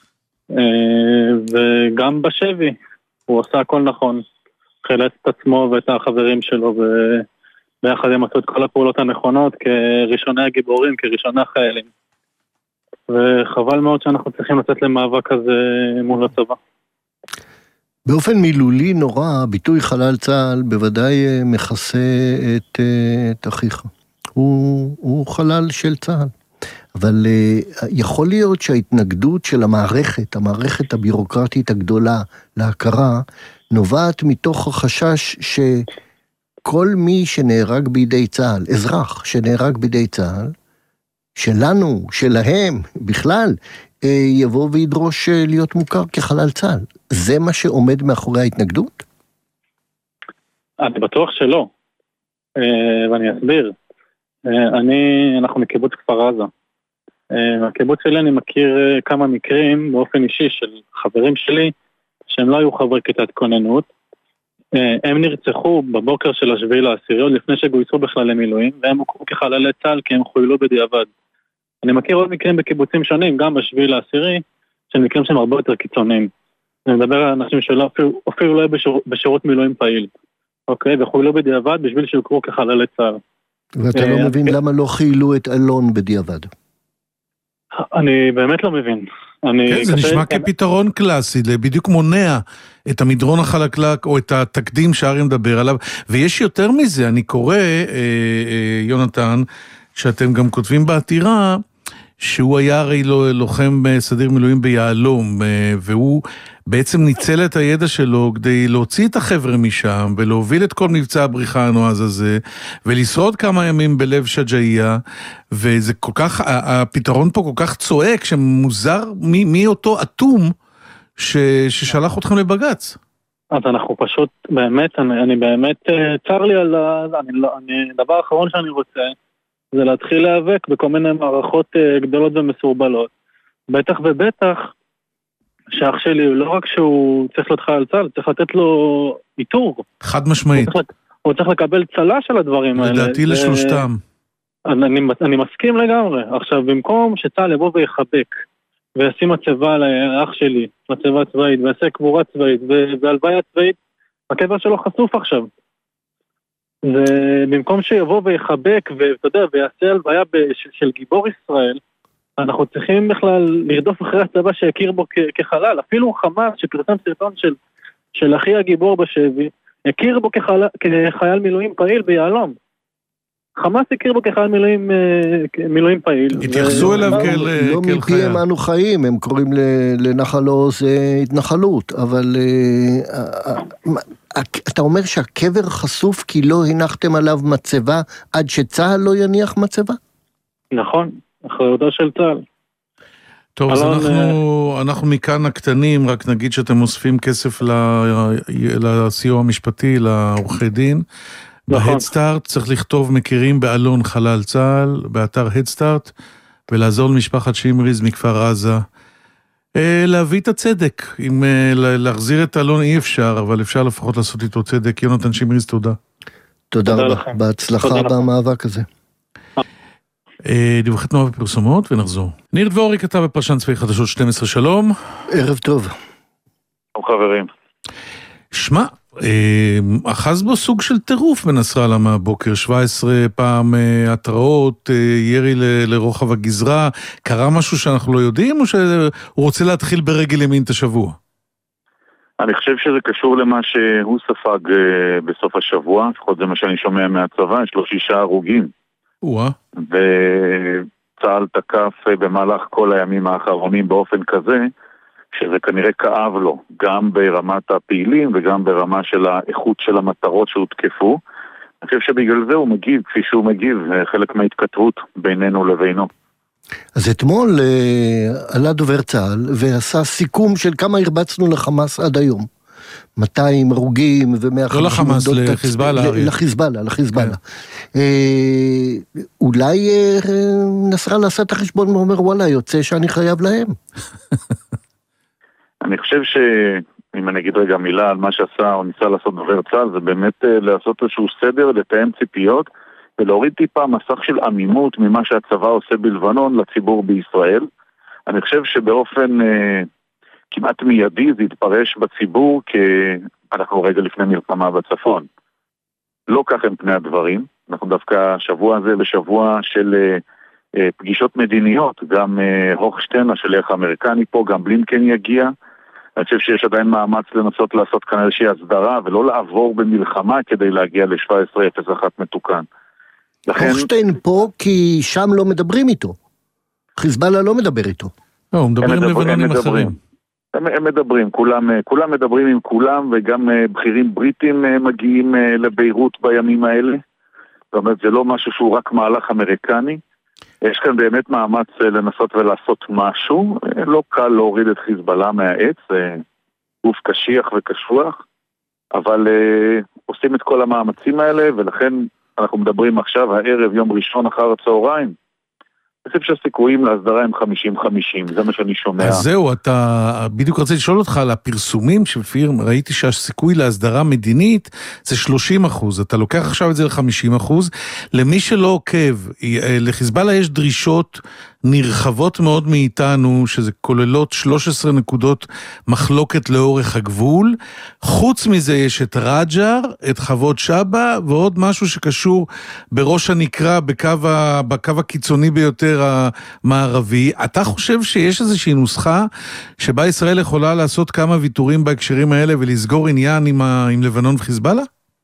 וגם בשבי הוא עושה הכל נכון, חילץ את עצמו ואת החברים שלו, וביחד הם עשו את כל הפעולות הנכונות כראשוני הגיבורים, כראשוני החיילים. וחבל מאוד שאנחנו צריכים לצאת למאבק הזה מול הצבא. באופן מילולי נורא, ביטוי חלל צה"ל בוודאי מכסה את אחיך. הוא חלל של צה"ל. אבל יכול להיות שההתנגדות של המערכת הבירוקרטית הגדולה להכרה, נובעת מתוך החשש שכל מי שנהרג בידי צה"ל, אזרח שנהרג בידי צה"ל, שלנו, שלהם, בכלל, יבוא וידרוש להיות מוכר כחלל צה"ל. זה מה שעומד מאחורי ההתנגדות? אני בטוח שלא. ואני אסביר. אנחנו מקיבוץ כפר עזה. בקיבוץ שלי אני מכיר כמה מקרים באופן אישי של חברים שלי, שהם לא היו חברי כיתת כוננות. הם נרצחו בבוקר של השביעי לעשירי, לפני שגויסו בכלל למילואים, והם הוכרו כחללי צה"ל כי הם חוילו בדיעבד. אני מכיר עוד מקרים בקיבוצים שונים, גם בשביעי לעשירי, של מקרים שהם הרבה יותר קיצוניים. אני מדבר על אנשים שלא אפילו לא היו בשירות מילואים פעיל. אוקיי, וחוילו בדיעבד בשביל שיוכרו כחללי צה"ל. ואתה לא מבין למה לא חילו את אלון בדיעבד? אני באמת לא מבין. כן, זה נשמע כפתרון קלאסי, בדיוק מונע את המדרון החלקלק או את התקדים שאריה מדבר עליו, ויש יותר מזה, אני קורא, יונתן, שאתם גם כותבים בעתירה, שהוא היה הרי לוחם סדיר מילואים ביעלום, והוא בעצם ניצל את הידע שלו כדי להוציא את החבר'ה משם, ולהוביל את כל מבצע הבריחה הנועז הזה, ולשרוד כמה ימים בלב שג'איה, וזה כל כך, הפתרון פה כל כך צועק, שמוזר מי אותו אטום ששלח אתכם לבגץ. אז אנחנו פשוט, באמת, אני באמת, צר לי על, דבר האחרון שאני רוצה, זה להתחיל להיאבק בכל מיני מערכות גדולות ומסורבלות. בטח ובטח שאח שלי, לא רק שהוא צריך להיות חייל צה"ל, צריך לתת לו איתור. חד משמעית. הוא צריך לקבל צל"ש על הדברים האלה. לדעתי לשלושתם. אני מסכים לגמרי. עכשיו, במקום שצה"ל יבוא ויחבק, וישים מצבה לאח שלי, מצבה צבאית, ויעשה קבורה צבאית, והלוויה צבאית, הקבר שלו חשוף עכשיו. ובמקום שיבוא ויחבק, ואתה יודע, ויעשה הלוויה של גיבור ישראל, אנחנו צריכים בכלל לרדוף אחרי הצבא שיכיר בו כחלל. אפילו חמאס שפרסם סרטון של אחי הגיבור בשבי, יכיר בו כחייל מילואים פעיל ביעלום. חמאס הכיר בו כחייל מילואים פעיל. התייחסו אליו כאל חייל. לא מפיהם אנו חיים, הם קוראים לנחל עוז התנחלות, אבל אתה אומר שהקבר חשוף כי לא הנחתם עליו מצבה עד שצה"ל לא יניח מצבה? נכון, אחריותו של צה"ל. טוב, אז אנחנו מכאן הקטנים, רק נגיד שאתם מוספים כסף לסיוע המשפטי, לעורכי דין. בהדסטארט צריך לכתוב מכירים באלון חלל צה"ל, באתר הדסטארט, ולעזור למשפחת שימריז מכפר עזה. להביא את הצדק, אם להחזיר את אלון אי אפשר, אבל אפשר לפחות לעשות איתו צדק. יונתן שימריז, תודה. תודה רבה, בהצלחה במאבק הזה. דיווחי תנועה ופרסומות ונחזור. ניר דבורי כתב בפרשן צבאי חדשות 12, שלום. ערב טוב. חברים. שמע, אחז בו סוג של טירוף בנסראללה מהבוקר, 17 פעם התראות, ירי לרוחב הגזרה, קרה משהו שאנחנו לא יודעים, או שהוא רוצה להתחיל ברגל ימין את השבוע? אני חושב שזה קשור למה שהוא ספג בסוף השבוע, לפחות זה מה שאני שומע מהצבא, יש לו 6 הרוגים. וצה"ל תקף במהלך כל הימים האחרונים באופן כזה, שזה כנראה כאב לו, גם ברמת הפעילים וגם ברמה של האיכות של המטרות שהותקפו. אני חושב שבגלל זה הוא מגיב, כפי שהוא מגיב, חלק מההתכתבות בינינו לבינו. אז אתמול עלה דובר צה"ל ועשה סיכום של כמה הרבצנו לחמאס עד היום. 200 הרוגים ו150... לא לחמאס, לחיזבאללה. לחיזבאללה. אולי נסראללה עשה את החשבון ואומר, וואלה, יוצא שאני חייב להם. אני חושב שאם אני אגיד רגע מילה על מה שעשה או ניסה לעשות דובר צה"ל, זה באמת לעשות איזשהו סדר, לתאם ציפיות, ולהוריד טיפה מסך של עמימות ממה שהצבא עושה בלבנון לציבור בישראל. אני חושב שבאופן כמעט מיידי זה יתפרש בציבור כי אנחנו רגע לפני מלחמה בצפון. לא כך הם פני הדברים. אנחנו דווקא שבוע הזה בשבוע של פגישות מדיניות, גם הוכשטיין, השליח האמריקני פה, גם בלינקן יגיע. אני חושב שיש עדיין מאמץ לנסות לעשות כאן איזושהי הסדרה, ולא לעבור במלחמה כדי להגיע ל-17-01 מתוקן. הוכשטיין פה כי שם לא מדברים איתו. חיזבאללה לא מדבר איתו. לא, הוא מדבר עם לבנונים אחרים. הם מדברים, כולם מדברים עם כולם, וגם בכירים בריטים מגיעים לביירות בימים האלה. זאת אומרת, זה לא משהו שהוא רק מהלך אמריקני. יש כאן באמת מאמץ לנסות ולעשות משהו. לא קל להוריד את חיזבאללה מהעץ, גוף קשיח וקשוח, אבל עושים את כל המאמצים האלה, ולכן אנחנו מדברים עכשיו, הערב, יום ראשון אחר הצהריים. אני חושב שהסיכויים להסדרה הם 50-50, זה מה שאני שומע. אז זהו, אתה בדיוק רציתי לשאול אותך על הפרסומים שלפיהם ראיתי שהסיכוי להסדרה מדינית זה 30%, אתה לוקח עכשיו את זה ל-50%, למי שלא עוקב, לחיזבאללה יש דרישות נרחבות מאוד מאיתנו, שזה כוללות 13 נקודות מחלוקת לאורך הגבול, חוץ מזה יש את רג'ר, את חוות שבא, ועוד משהו שקשור בראש הנקרה, בקו הקיצוני ביותר המערבי. אתה חושב שיש איזושהי נוסחה, שבה ישראל יכולה לעשות כמה ויתורים בהקשרים האלה, ולסגור עניין עם לבנון וחיזבאללה?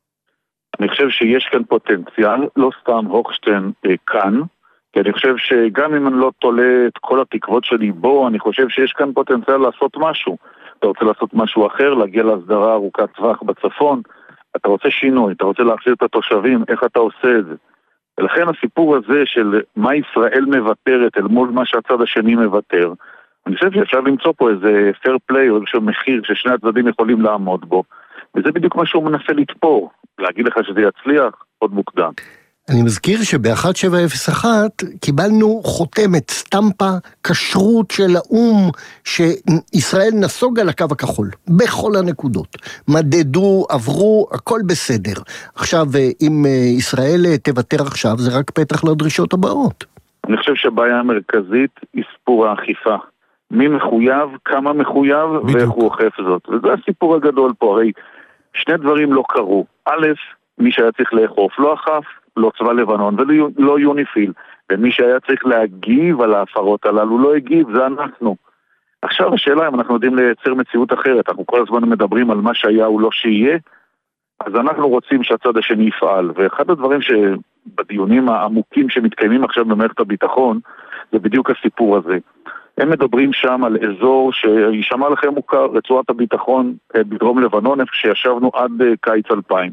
אני חושב שיש כאן פוטנציאל, לא סתם הוכשטיין כאן, כי אני חושב שגם אם אני לא תולה את כל התקוות שלי בו, אני חושב שיש כאן פוטנציאל לעשות משהו. אתה רוצה לעשות משהו אחר, להגיע להסדרה ארוכת טווח בצפון, אתה רוצה שינוי, אתה רוצה להחזיר את התושבים, איך אתה עושה את זה? ולכן הסיפור הזה של מה ישראל מבטרת אל מול מה שהצד השני מבטר, אני חושב שאפשר למצוא פה איזה fair play או איזשהו מחיר ששני הצדדים יכולים לעמוד בו, וזה בדיוק מה שהוא מנסה לתפור. להגיד לך שזה יצליח, עוד מוקדם. אני מזכיר שב-1701 קיבלנו חותמת, סטמפה, כשרות של האום, שישראל נסוג על הקו הכחול, בכל הנקודות. מדדו, עברו, הכל בסדר. עכשיו, אם ישראל תוותר עכשיו, זה רק פתח לדרישות הבאות. אני חושב שהבעיה המרכזית היא סיפור האכיפה. מי מחויב, כמה מחויב, ואיך הוא אוכף זאת. וזה הסיפור הגדול פה. הרי שני דברים לא קרו. א', מי שהיה צריך לאכוף לא אכף, לא צבא לבנון ולא יוניפיל, ומי שהיה צריך להגיב על ההפרות הללו לא הגיב, זה אנחנו. עכשיו השאלה אם אנחנו יודעים לייצר מציאות אחרת, אנחנו כל הזמן מדברים על מה שהיה הוא לא שיהיה, אז אנחנו רוצים שהצד השני יפעל, ואחד הדברים שבדיונים העמוקים שמתקיימים עכשיו במערכת הביטחון, זה בדיוק הסיפור הזה. הם מדברים שם על אזור שישמע לכם מוכר, רצועת הביטחון בדרום לבנון, איפה שישבנו עד קיץ 2000.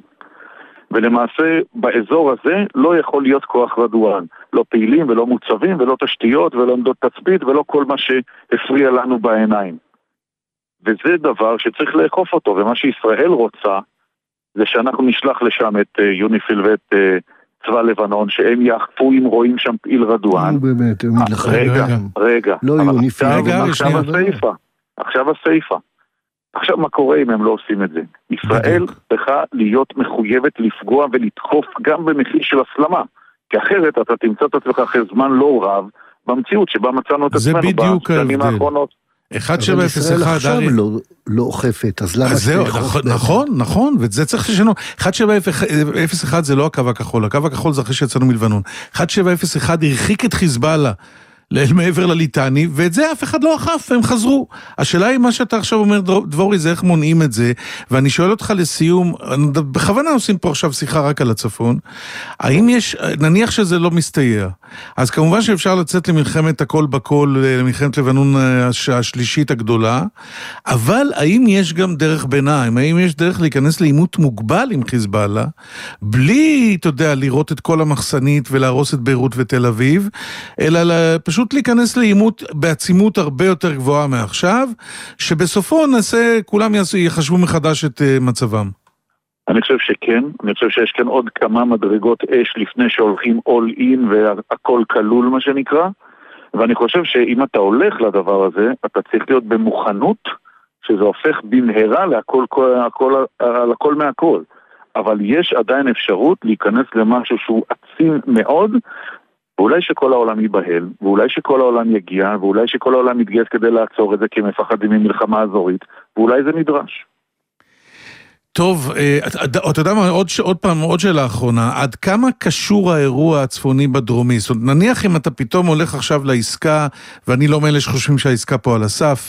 ולמעשה באזור הזה לא יכול להיות כוח רדואן, לא פעילים ולא מוצבים ולא תשתיות ולא עמדות תצפית ולא כל מה שהפריע לנו בעיניים. וזה דבר שצריך לאכוף אותו, ומה שישראל רוצה זה שאנחנו נשלח לשם את יוניפיל ואת צבא לבנון, שהם יאכפו אם רואים שם פעיל רדואן. באמת, רגע, לא יוניפיל. עכשיו הסעיפה. עכשיו מה קורה אם הם לא עושים את זה? ישראל צריכה להיות מחויבת לפגוע ולתקוף גם במחיר של הסלמה, כי אחרת אתה תמצא את עצמך אחרי זמן לא רב במציאות שבה מצאנו את עצמנו בשנים האחרונות. 1701 עכשיו לא אוכפת, אז למה שתאכוף? נכון, וזה צריך לשנות. 1701 זה לא הקו הכחול, הקו הכחול זה אחרי שיצאנו מלבנון. 1701 הרחיק את חיזבאללה מעבר לליטני, ואת זה אף אחד לא אכף, הם חזרו. השאלה היא מה שאתה עכשיו אומר, דבורי, זה איך מונעים את זה, ואני שואל אותך לסיום, בכוונה עושים פה עכשיו שיחה רק על הצפון, האם יש, נניח שזה לא מסתייע, אז כמובן שאפשר לצאת למלחמת הכל בכל, למלחמת לבנון השלישית הגדולה, אבל האם יש גם דרך ביניים, האם יש דרך להיכנס לעימות מוגבל עם חיזבאללה, בלי, אתה יודע, לראות את כל המחסנית ולהרוס את ביירות ותל אביב, אלא פשוט להיכנס לעימות בעצימות הרבה יותר גבוהה מעכשיו, שבסופו כולם יחשבו מחדש את מצבם. אני חושב שכן, אני חושב שיש כאן עוד כמה מדרגות אש לפני שהולכים all in והכל כלול מה שנקרא, ואני חושב שאם אתה הולך לדבר הזה, אתה צריך להיות במוכנות, שזה הופך במהרה על הכל מהכל. אבל יש עדיין אפשרות להיכנס למשהו שהוא עצים מאוד, ואולי שכל העולם ייבהל, ואולי שכל העולם יגיע, ואולי שכל העולם יתגייס כדי לעצור את זה, כי הם מפחדים ממלחמה אזורית, ואולי זה נדרש. טוב, אתה יודע מה, עוד שאלה האחרונה, עד כמה קשור האירוע הצפוני בדרומי? זאת אומרת, נניח אם אתה פתאום הולך עכשיו לעסקה, ואני לא מאלה שחושבים שהעסקה פה על הסף,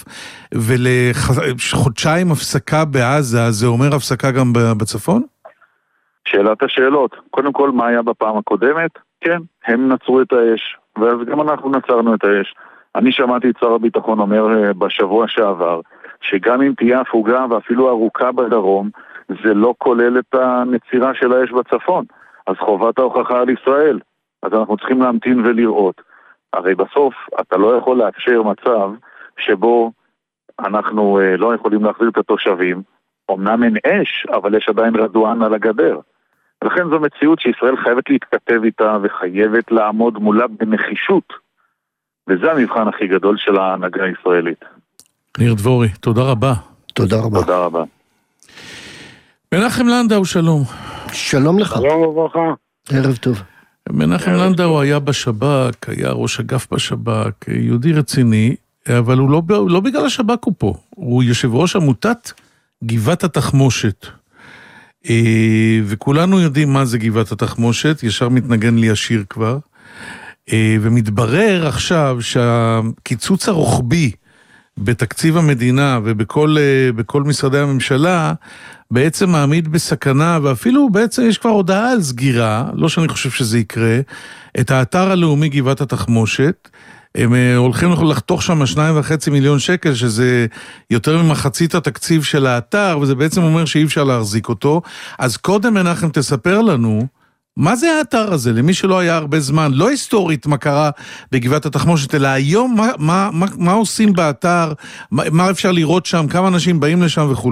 ולחודשיים הפסקה בעזה, זה אומר הפסקה גם בצפון? שאלת השאלות. קודם כל, מה היה בפעם הקודמת? כן, הם נצרו את האש. ואז גם אנחנו נצרנו את האש. אני שמעתי את שר הביטחון אומר בשבוע שעבר, שגם אם תהיה הפוגה ואפילו ארוכה בדרום, זה לא כולל את הנצירה של האש בצפון. אז חובת ההוכחה על ישראל. אז אנחנו צריכים להמתין ולראות. הרי בסוף אתה לא יכול לאפשר מצב שבו אנחנו לא יכולים להחזיר את התושבים. אמנם אין אש, אבל יש עדיין רדואן על הגדר. ולכן זו מציאות שישראל חייבת להתכתב איתה וחייבת לעמוד מולה בנחישות. וזה המבחן הכי גדול של ההנהגה הישראלית. ניר דבורי, תודה רבה. תודה רבה. תודה רבה. מנחם לנדאו, שלום. שלום לך. שלום וברכה. ערב טוב. מנחם לנדאו היה בשב"כ, היה ראש אגף בשב"כ, יהודי רציני, אבל הוא לא בגלל השב"כ הוא פה. הוא יושב ראש עמותת גבעת התחמושת. וכולנו יודעים מה זה גבעת התחמושת, ישר מתנגן לי השיר כבר. ומתברר עכשיו שהקיצוץ הרוחבי בתקציב המדינה ובכל משרדי הממשלה בעצם מעמיד בסכנה, ואפילו בעצם יש כבר הודעה על סגירה, לא שאני חושב שזה יקרה, את האתר הלאומי גבעת התחמושת. הם הולכים לחתוך שם 2.5 מיליון שקל, שזה יותר ממחצית התקציב של האתר, וזה בעצם אומר שאי אפשר להחזיק אותו. אז קודם מנחם תספר לנו, מה זה האתר הזה? למי שלא היה הרבה זמן, לא היסטורית מה קרה בגבעת התחמושת, אלא היום מה עושים באתר, מה אפשר לראות שם, כמה אנשים באים לשם וכו'.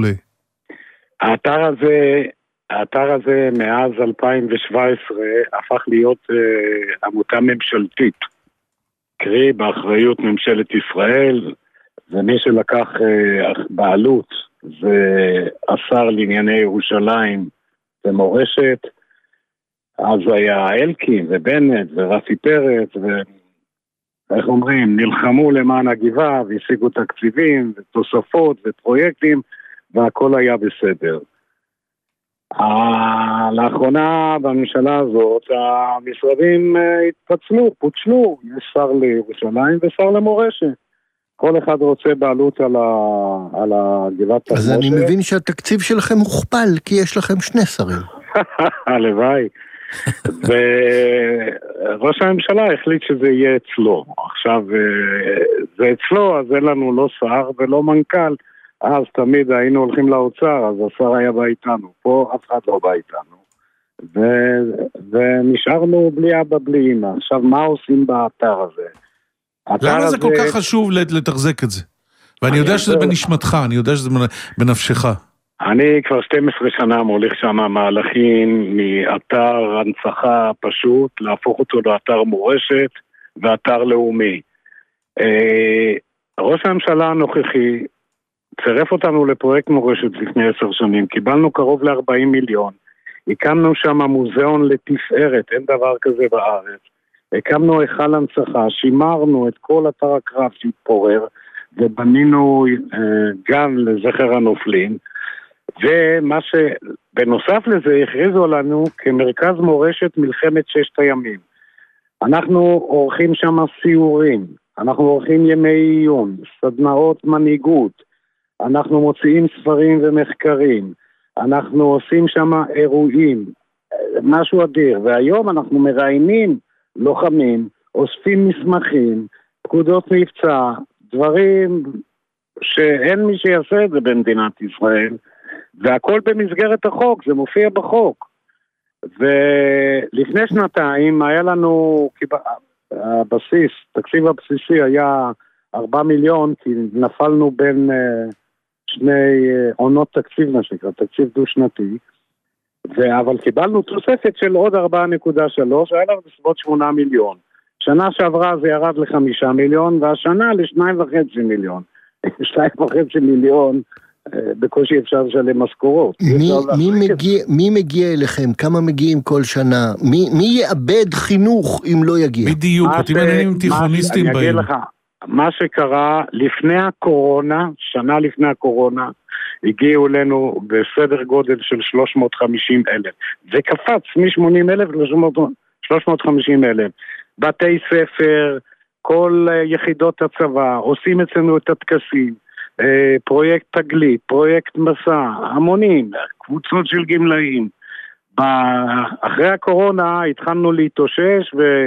האתר הזה מאז 2017 הפך להיות עמותה ממשלתית, קרי באחריות ממשלת ישראל, ומי שלקח בעלות זה השר לענייני ירושלים ומורשת, אז היה אלקין ובנט ורפי פרץ, ואיך אומרים, נלחמו למען הגבעה והשיגו תקציבים ותוספות ופרויקטים, והכל היה בסדר. לאחרונה בממשלה הזאת המשרדים פוצלו, יש שר לירושלים ושר למורשת. כל אחד רוצה בעלות על הגבעת אז אני מבין שהתקציב שלכם מוכפל, כי יש לכם 2 שרים. הלוואי. וראש הממשלה החליט שזה יהיה אצלו. עכשיו זה אצלו, אז אין לנו לא שר ולא מנכ"ל. אז תמיד היינו הולכים לאוצר, אז השר היה בא איתנו. פה אף אחד לא בא איתנו. ונשארנו בלי אבא בלי אמא. עכשיו מה עושים באתר הזה? למה זה כל כך חשוב לתחזק את זה? ואני יודע שזה בנשמתך, אני יודע שזה בנפשך. אני כבר 12 שנה מוליך שם מהלכים מאתר הנצחה פשוט, להפוך אותו לאתר מורשת ואתר לאומי. ראש הממשלה הנוכחי צירף אותנו לפרויקט מורשת לפני 10 שנים, קיבלנו קרוב ל-40 מיליון, הקמנו שם מוזיאון לתפארת, אין דבר כזה בארץ, הקמנו היכל הנצחה, שימרנו את כל אתר הקרב שהתפורר, ובנינו גן לזכר הנופלים, ומה שבנוסף לזה הכריזו לנו כמרכז מורשת מלחמת 6 הימים. אנחנו עורכים שם סיורים, אנחנו עורכים ימי עיון, סדנאות מנהיגות, אנחנו מוציאים ספרים ומחקרים, אנחנו עושים שם אירועים, משהו אדיר, והיום אנחנו מראיינים לוחמים, אוספים מסמכים, פקודות מבצע, דברים שאין מי שיעשה את זה במדינת ישראל, והכל במסגרת החוק, זה מופיע בחוק. ולפני 2 היה לנו, הבסיס, תקציב הבסיסי היה 4 מיליון, כי נפלנו בין 2 עונות תקציב, מה שנקרא, תקציב דו-שנתי, אבל קיבלנו תוספת של עוד 4.3, היה לנו בסביבות 8 מיליון. שנה שעברה זה ירד ל5 מיליון, והשנה ל2.5 מיליון. 2.5 מיליון, בקושי אפשר לשלם משכורות. מי מגיע אליכם? כמה מגיעים כל שנה? מי יאבד חינוך אם לא יגיע? בדיוק, אותם עניינים תיכוניסטים באים. אני אגיד לך, מה שקרה לפני הקורונה, שנה לפני הקורונה, הגיעו אלינו בסדר גודל של 350,000. זה קפץ מ-80,000 ל-350,000. בתי ספר, כל יחידות הצבא, עושים אצלנו את התקסים, פרויקט תגלית, פרויקט מסע, המונים, קבוצות של גמלאים. אחרי הקורונה התחלנו להתאושש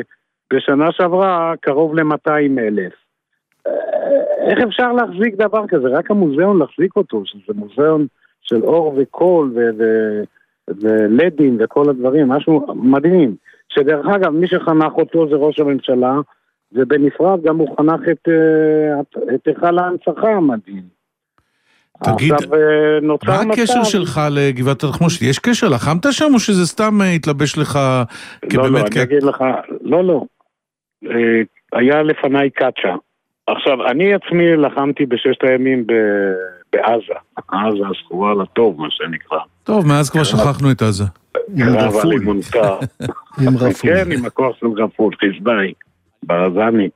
בשנה שעברה קרוב ל-200,000. איך אפשר להחזיק דבר כזה? רק המוזיאון להחזיק אותו, שזה מוזיאון של אור וקול ולדים וכל הדברים, משהו מדהים. שדרך אגב, מי שחנך אותו זה ראש הממשלה, ובנפרד גם הוא חנך את היכל ההנצחה המדהים. תגיד, מה הקשר שלך לגבעת התחמושת? יש קשר? לחמת שם או שזה סתם התלבש לך כבאמת? לא, אני אגיד לך, לא. היה לפניי קאצ'ה. עכשיו, אני עצמי לחמתי בששת הימים בעזה. עזה הסחורה לטוב, מה שנקרא. טוב, מאז כבר שכחנו את עזה. עם רפול. עם רפול. כן, עם הכוח של רפול, חיזבאי, ברזני.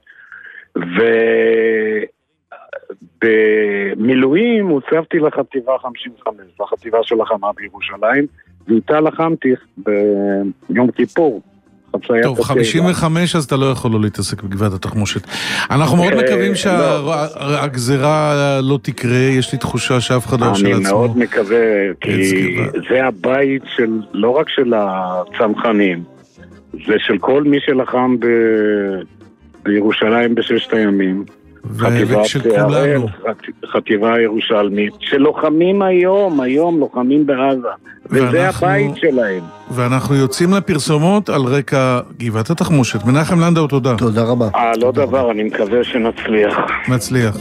במילואים הוצבתי לחטיבה 55, לחטיבה של לחמה בירושלים, ואיתה לחמתי ביום כיפור. טוב, 55 אז אתה לא יכול לא להתעסק בגבעת התחמושת. אנחנו מאוד מקווים שהגזרה לא תקרה, יש לי תחושה שאף אחד לא של עצמו. אני מאוד מקווה, כי זה הבית לא רק של הצמחנים, זה של כל מי שלחם בירושלים בששת הימים. ושל כולנו. חטיבה ירושלמית, שלוחמים היום לוחמים בעזה, וזה הבית שלהם. ואנחנו יוצאים לפרסומות על רקע גבעת התחמושת. מנחם לנדאו, תודה. תודה רבה. לא דבר, אני מקווה שנצליח. נצליח.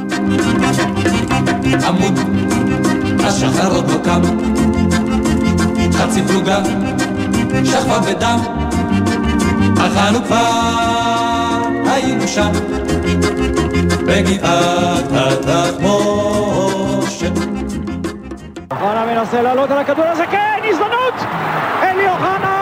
עמוד, השחר עוד לא קם, חצי פלוגה, שכבה בדם, אכלנו כבר, היינו שם. בגבעת התחמושת. אוחנה מנסה לעלות על הכדור הזה, כן, הזדמנות! אלי אוחנה,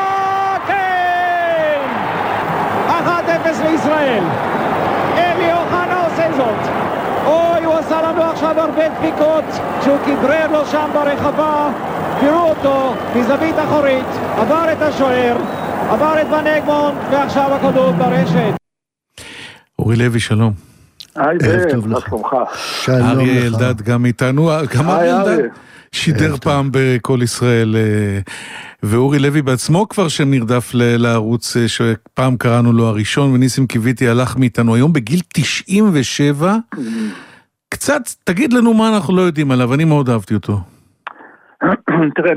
כן! 1-0 לישראל. אלי אוחנה עושה זאת. אוי, הוא עשה לנו עכשיו הרבה דפיקות, שהוא כדרר לו שם ברחבה. תראו אותו, מזווית אחורית, עבר את השוער, עבר את ון אגמונד, ועכשיו הכדור ברשת. אורי לוי, שלום. היי בן, מה שלומך? אריה אלדד גם איתנו, גם אריה אלדד שידר פעם בכל ישראל, ואורי לוי בעצמו כבר שם נרדף לערוץ שפעם קראנו לו הראשון, וניסים קיוויתי הלך מאיתנו היום בגיל 97, קצת, תגיד לנו מה אנחנו לא יודעים עליו, אני מאוד אהבתי אותו. תראה,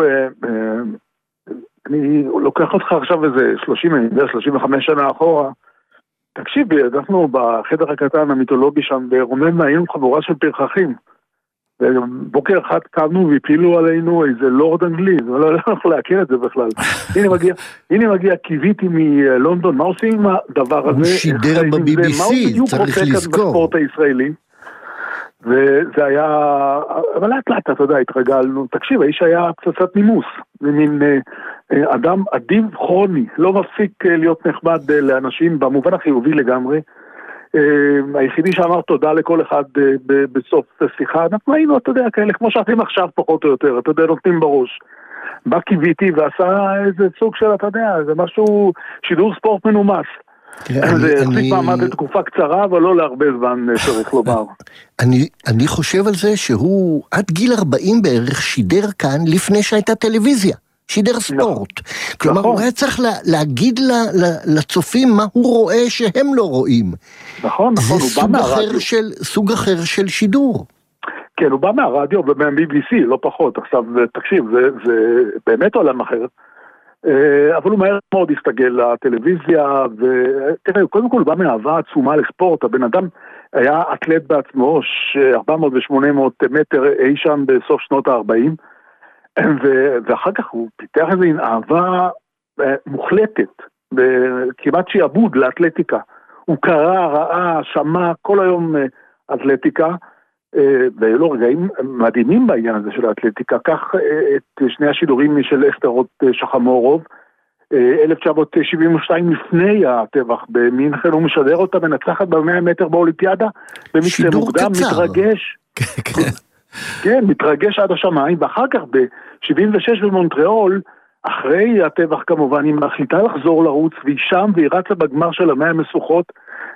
אני לוקח אותך עכשיו איזה 35 שנה אחורה, תקשיב, אנחנו בחדר הקטן המיתולוגי שם ברוממה היינו חבורה של פרחחים, ובוקר אחד קמנו והפילו עלינו איזה לורד אנגלי, אני לא יכול להכיר את זה בכלל. הנה מגיע, קיוויתי מלונדון, מה עושים עם הדבר הזה? הוא שידר ב-BBC, צריך לזכור. בספורט הישראלי, וזה היה, אבל לאט, אתה יודע, התרגלנו. תקשיב, האיש היה פצצת נימוס, מין אדם אדיב כרוני, לא מפסיק להיות נחמד לאנשים במובן החיובי לגמרי. היחידי שאמר תודה לכל אחד בסוף שיחה, אנחנו היינו, אתה יודע, כאלה, כמו שאתם עכשיו פחות או יותר, אתה יודע, נותנים בראש. בא קיוויתי ועשה איזה סוג של, אתה יודע, זה משהו, שידור ספורט מנומס. זה החזיק מעמד לתקופה קצרה, אבל לא להרבה זמן צריך לומר. אני חושב על זה שהוא עד גיל 40 בערך שידר כאן לפני שהייתה טלוויזיה. שידר ספורט. כלומר, הוא היה צריך להגיד לצופים מה הוא רואה שהם לא רואים. נכון, זה סוג אחר של שידור. כן, הוא בא מהרדיו ומה-BBC, לא פחות. עכשיו, תקשיב, זה באמת עולם אחר. אבל הוא מהר מאוד הסתגל לטלוויזיה, ותראה, קודם כל הוא בא מאהבה עצומה לספורט, הבן אדם היה אתלט בעצמו, 400 ו-800 מטר אי שם בסוף שנות ה-40, ואחר כך הוא פיתח איזו אהבה מוחלטת, כמעט שיעבוד לאתלטיקה. הוא קרא, ראה, שמע כל היום אתלטיקה, והיו לו רגעים מדהימים בעניין הזה של האתלטיקה. כך את שני השידורים של אסתרות שחמורוב, 1972 לפני הטבח במינכן, הוא משדר אותה מנצחת ב100 מטר באולימפיאדה, במקרה מוקדם, מתרגש. כן, מתרגש עד השמיים, ואחר כך ב-76 במונטריאול, אחרי הטבח כמובן, היא מחליטה לחזור לרוץ, והיא שם והיא רצה בגמר של 100 משוכות,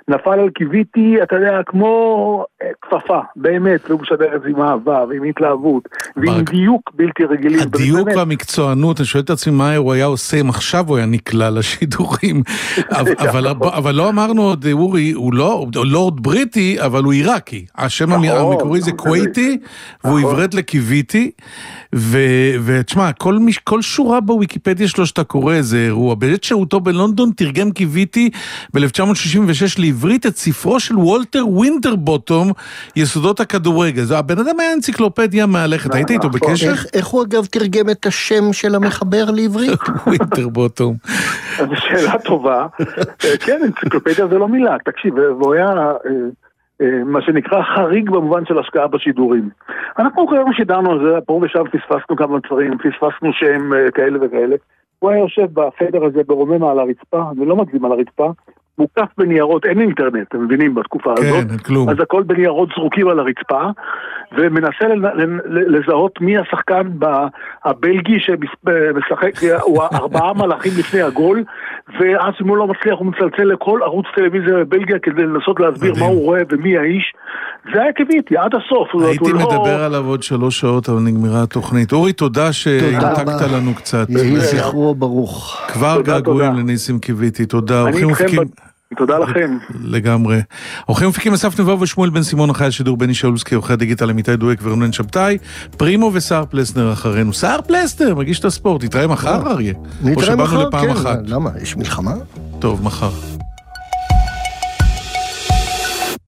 נפל על קיוויתי, אתה יודע, כמו כפפה, באמת, והוא משדר את זה עם אהבה, ועם התלהבות, ועם דיוק בלתי רגילים. הדיוק והמקצוענות, אני שואל את עצמי מה הוא היה עושה, אם עכשיו הוא היה נקלע לשידורים, אבל לא אמרנו עוד, אורי, הוא לא לורד בריטי, אבל הוא עיראקי, השם המקורי זה קווייטי, והוא עברת לקיוויתי, ותשמע, כל שורה בוויקיפדיה שלו שאתה קורא איזה אירוע, בעת שהותו בלונדון תרגם קיוויתי ב-1966 לעברית את ספרו של וולטר ווינטרבוטום, יסודות הכדורגל. הבן אדם היה אנציקלופדיה מהלכת, היית איתו בקשר? איך הוא אגב תרגם את השם של המחבר לעברית? ווינטרבוטום. זו שאלה טובה. כן, אנציקלופדיה זה לא מילה, תקשיב, והוא היה מה שנקרא חריג במובן של השקעה בשידורים. אנחנו כיום שידרנו על זה, פה ושם פספסנו כמה דברים, פספסנו שהם כאלה וכאלה. הוא היה יושב בחדר הזה ברוממה על הרצפה, אני לא מגזים על הרצפה, מוקף בניירות, אין אינטרנט, אתם מבינים בתקופה הזאת, אז הכל בניירות זרוקים על הרצפה, ומנסה לזהות מי השחקן הבלגי שמשחק, הוא 4 מלאכים לפני הגול, ואז אם הוא לא מצליח הוא מצלצל לכל ערוץ טלוויזיה בבלגיה כדי לנסות להסביר מה הוא רואה ומי האיש. זה היה קיוויתי, עד הסוף. הייתי מדבר עליו עוד 3 שעות, אבל נגמרה התוכנית. אורי, תודה שהעתקת לנו קצת. יהי זכרו ברוך. כבר געגועים לניסים קיוויתי, תודה. תודה לכם. לגמרי. אורחים מפיקים אסף נבו ושמואל בן סימון, אחראי השידור בני שאולסקי, עורכי הדיגיטל עמיתי דואק ורונן שבתאי, פרימו וסער פלסנר אחרינו. סער פלסנר, מגיש את הספורט. נתראה מחר, אריה? נתראה מחר, כן. למה? יש מלחמה? טוב, מחר.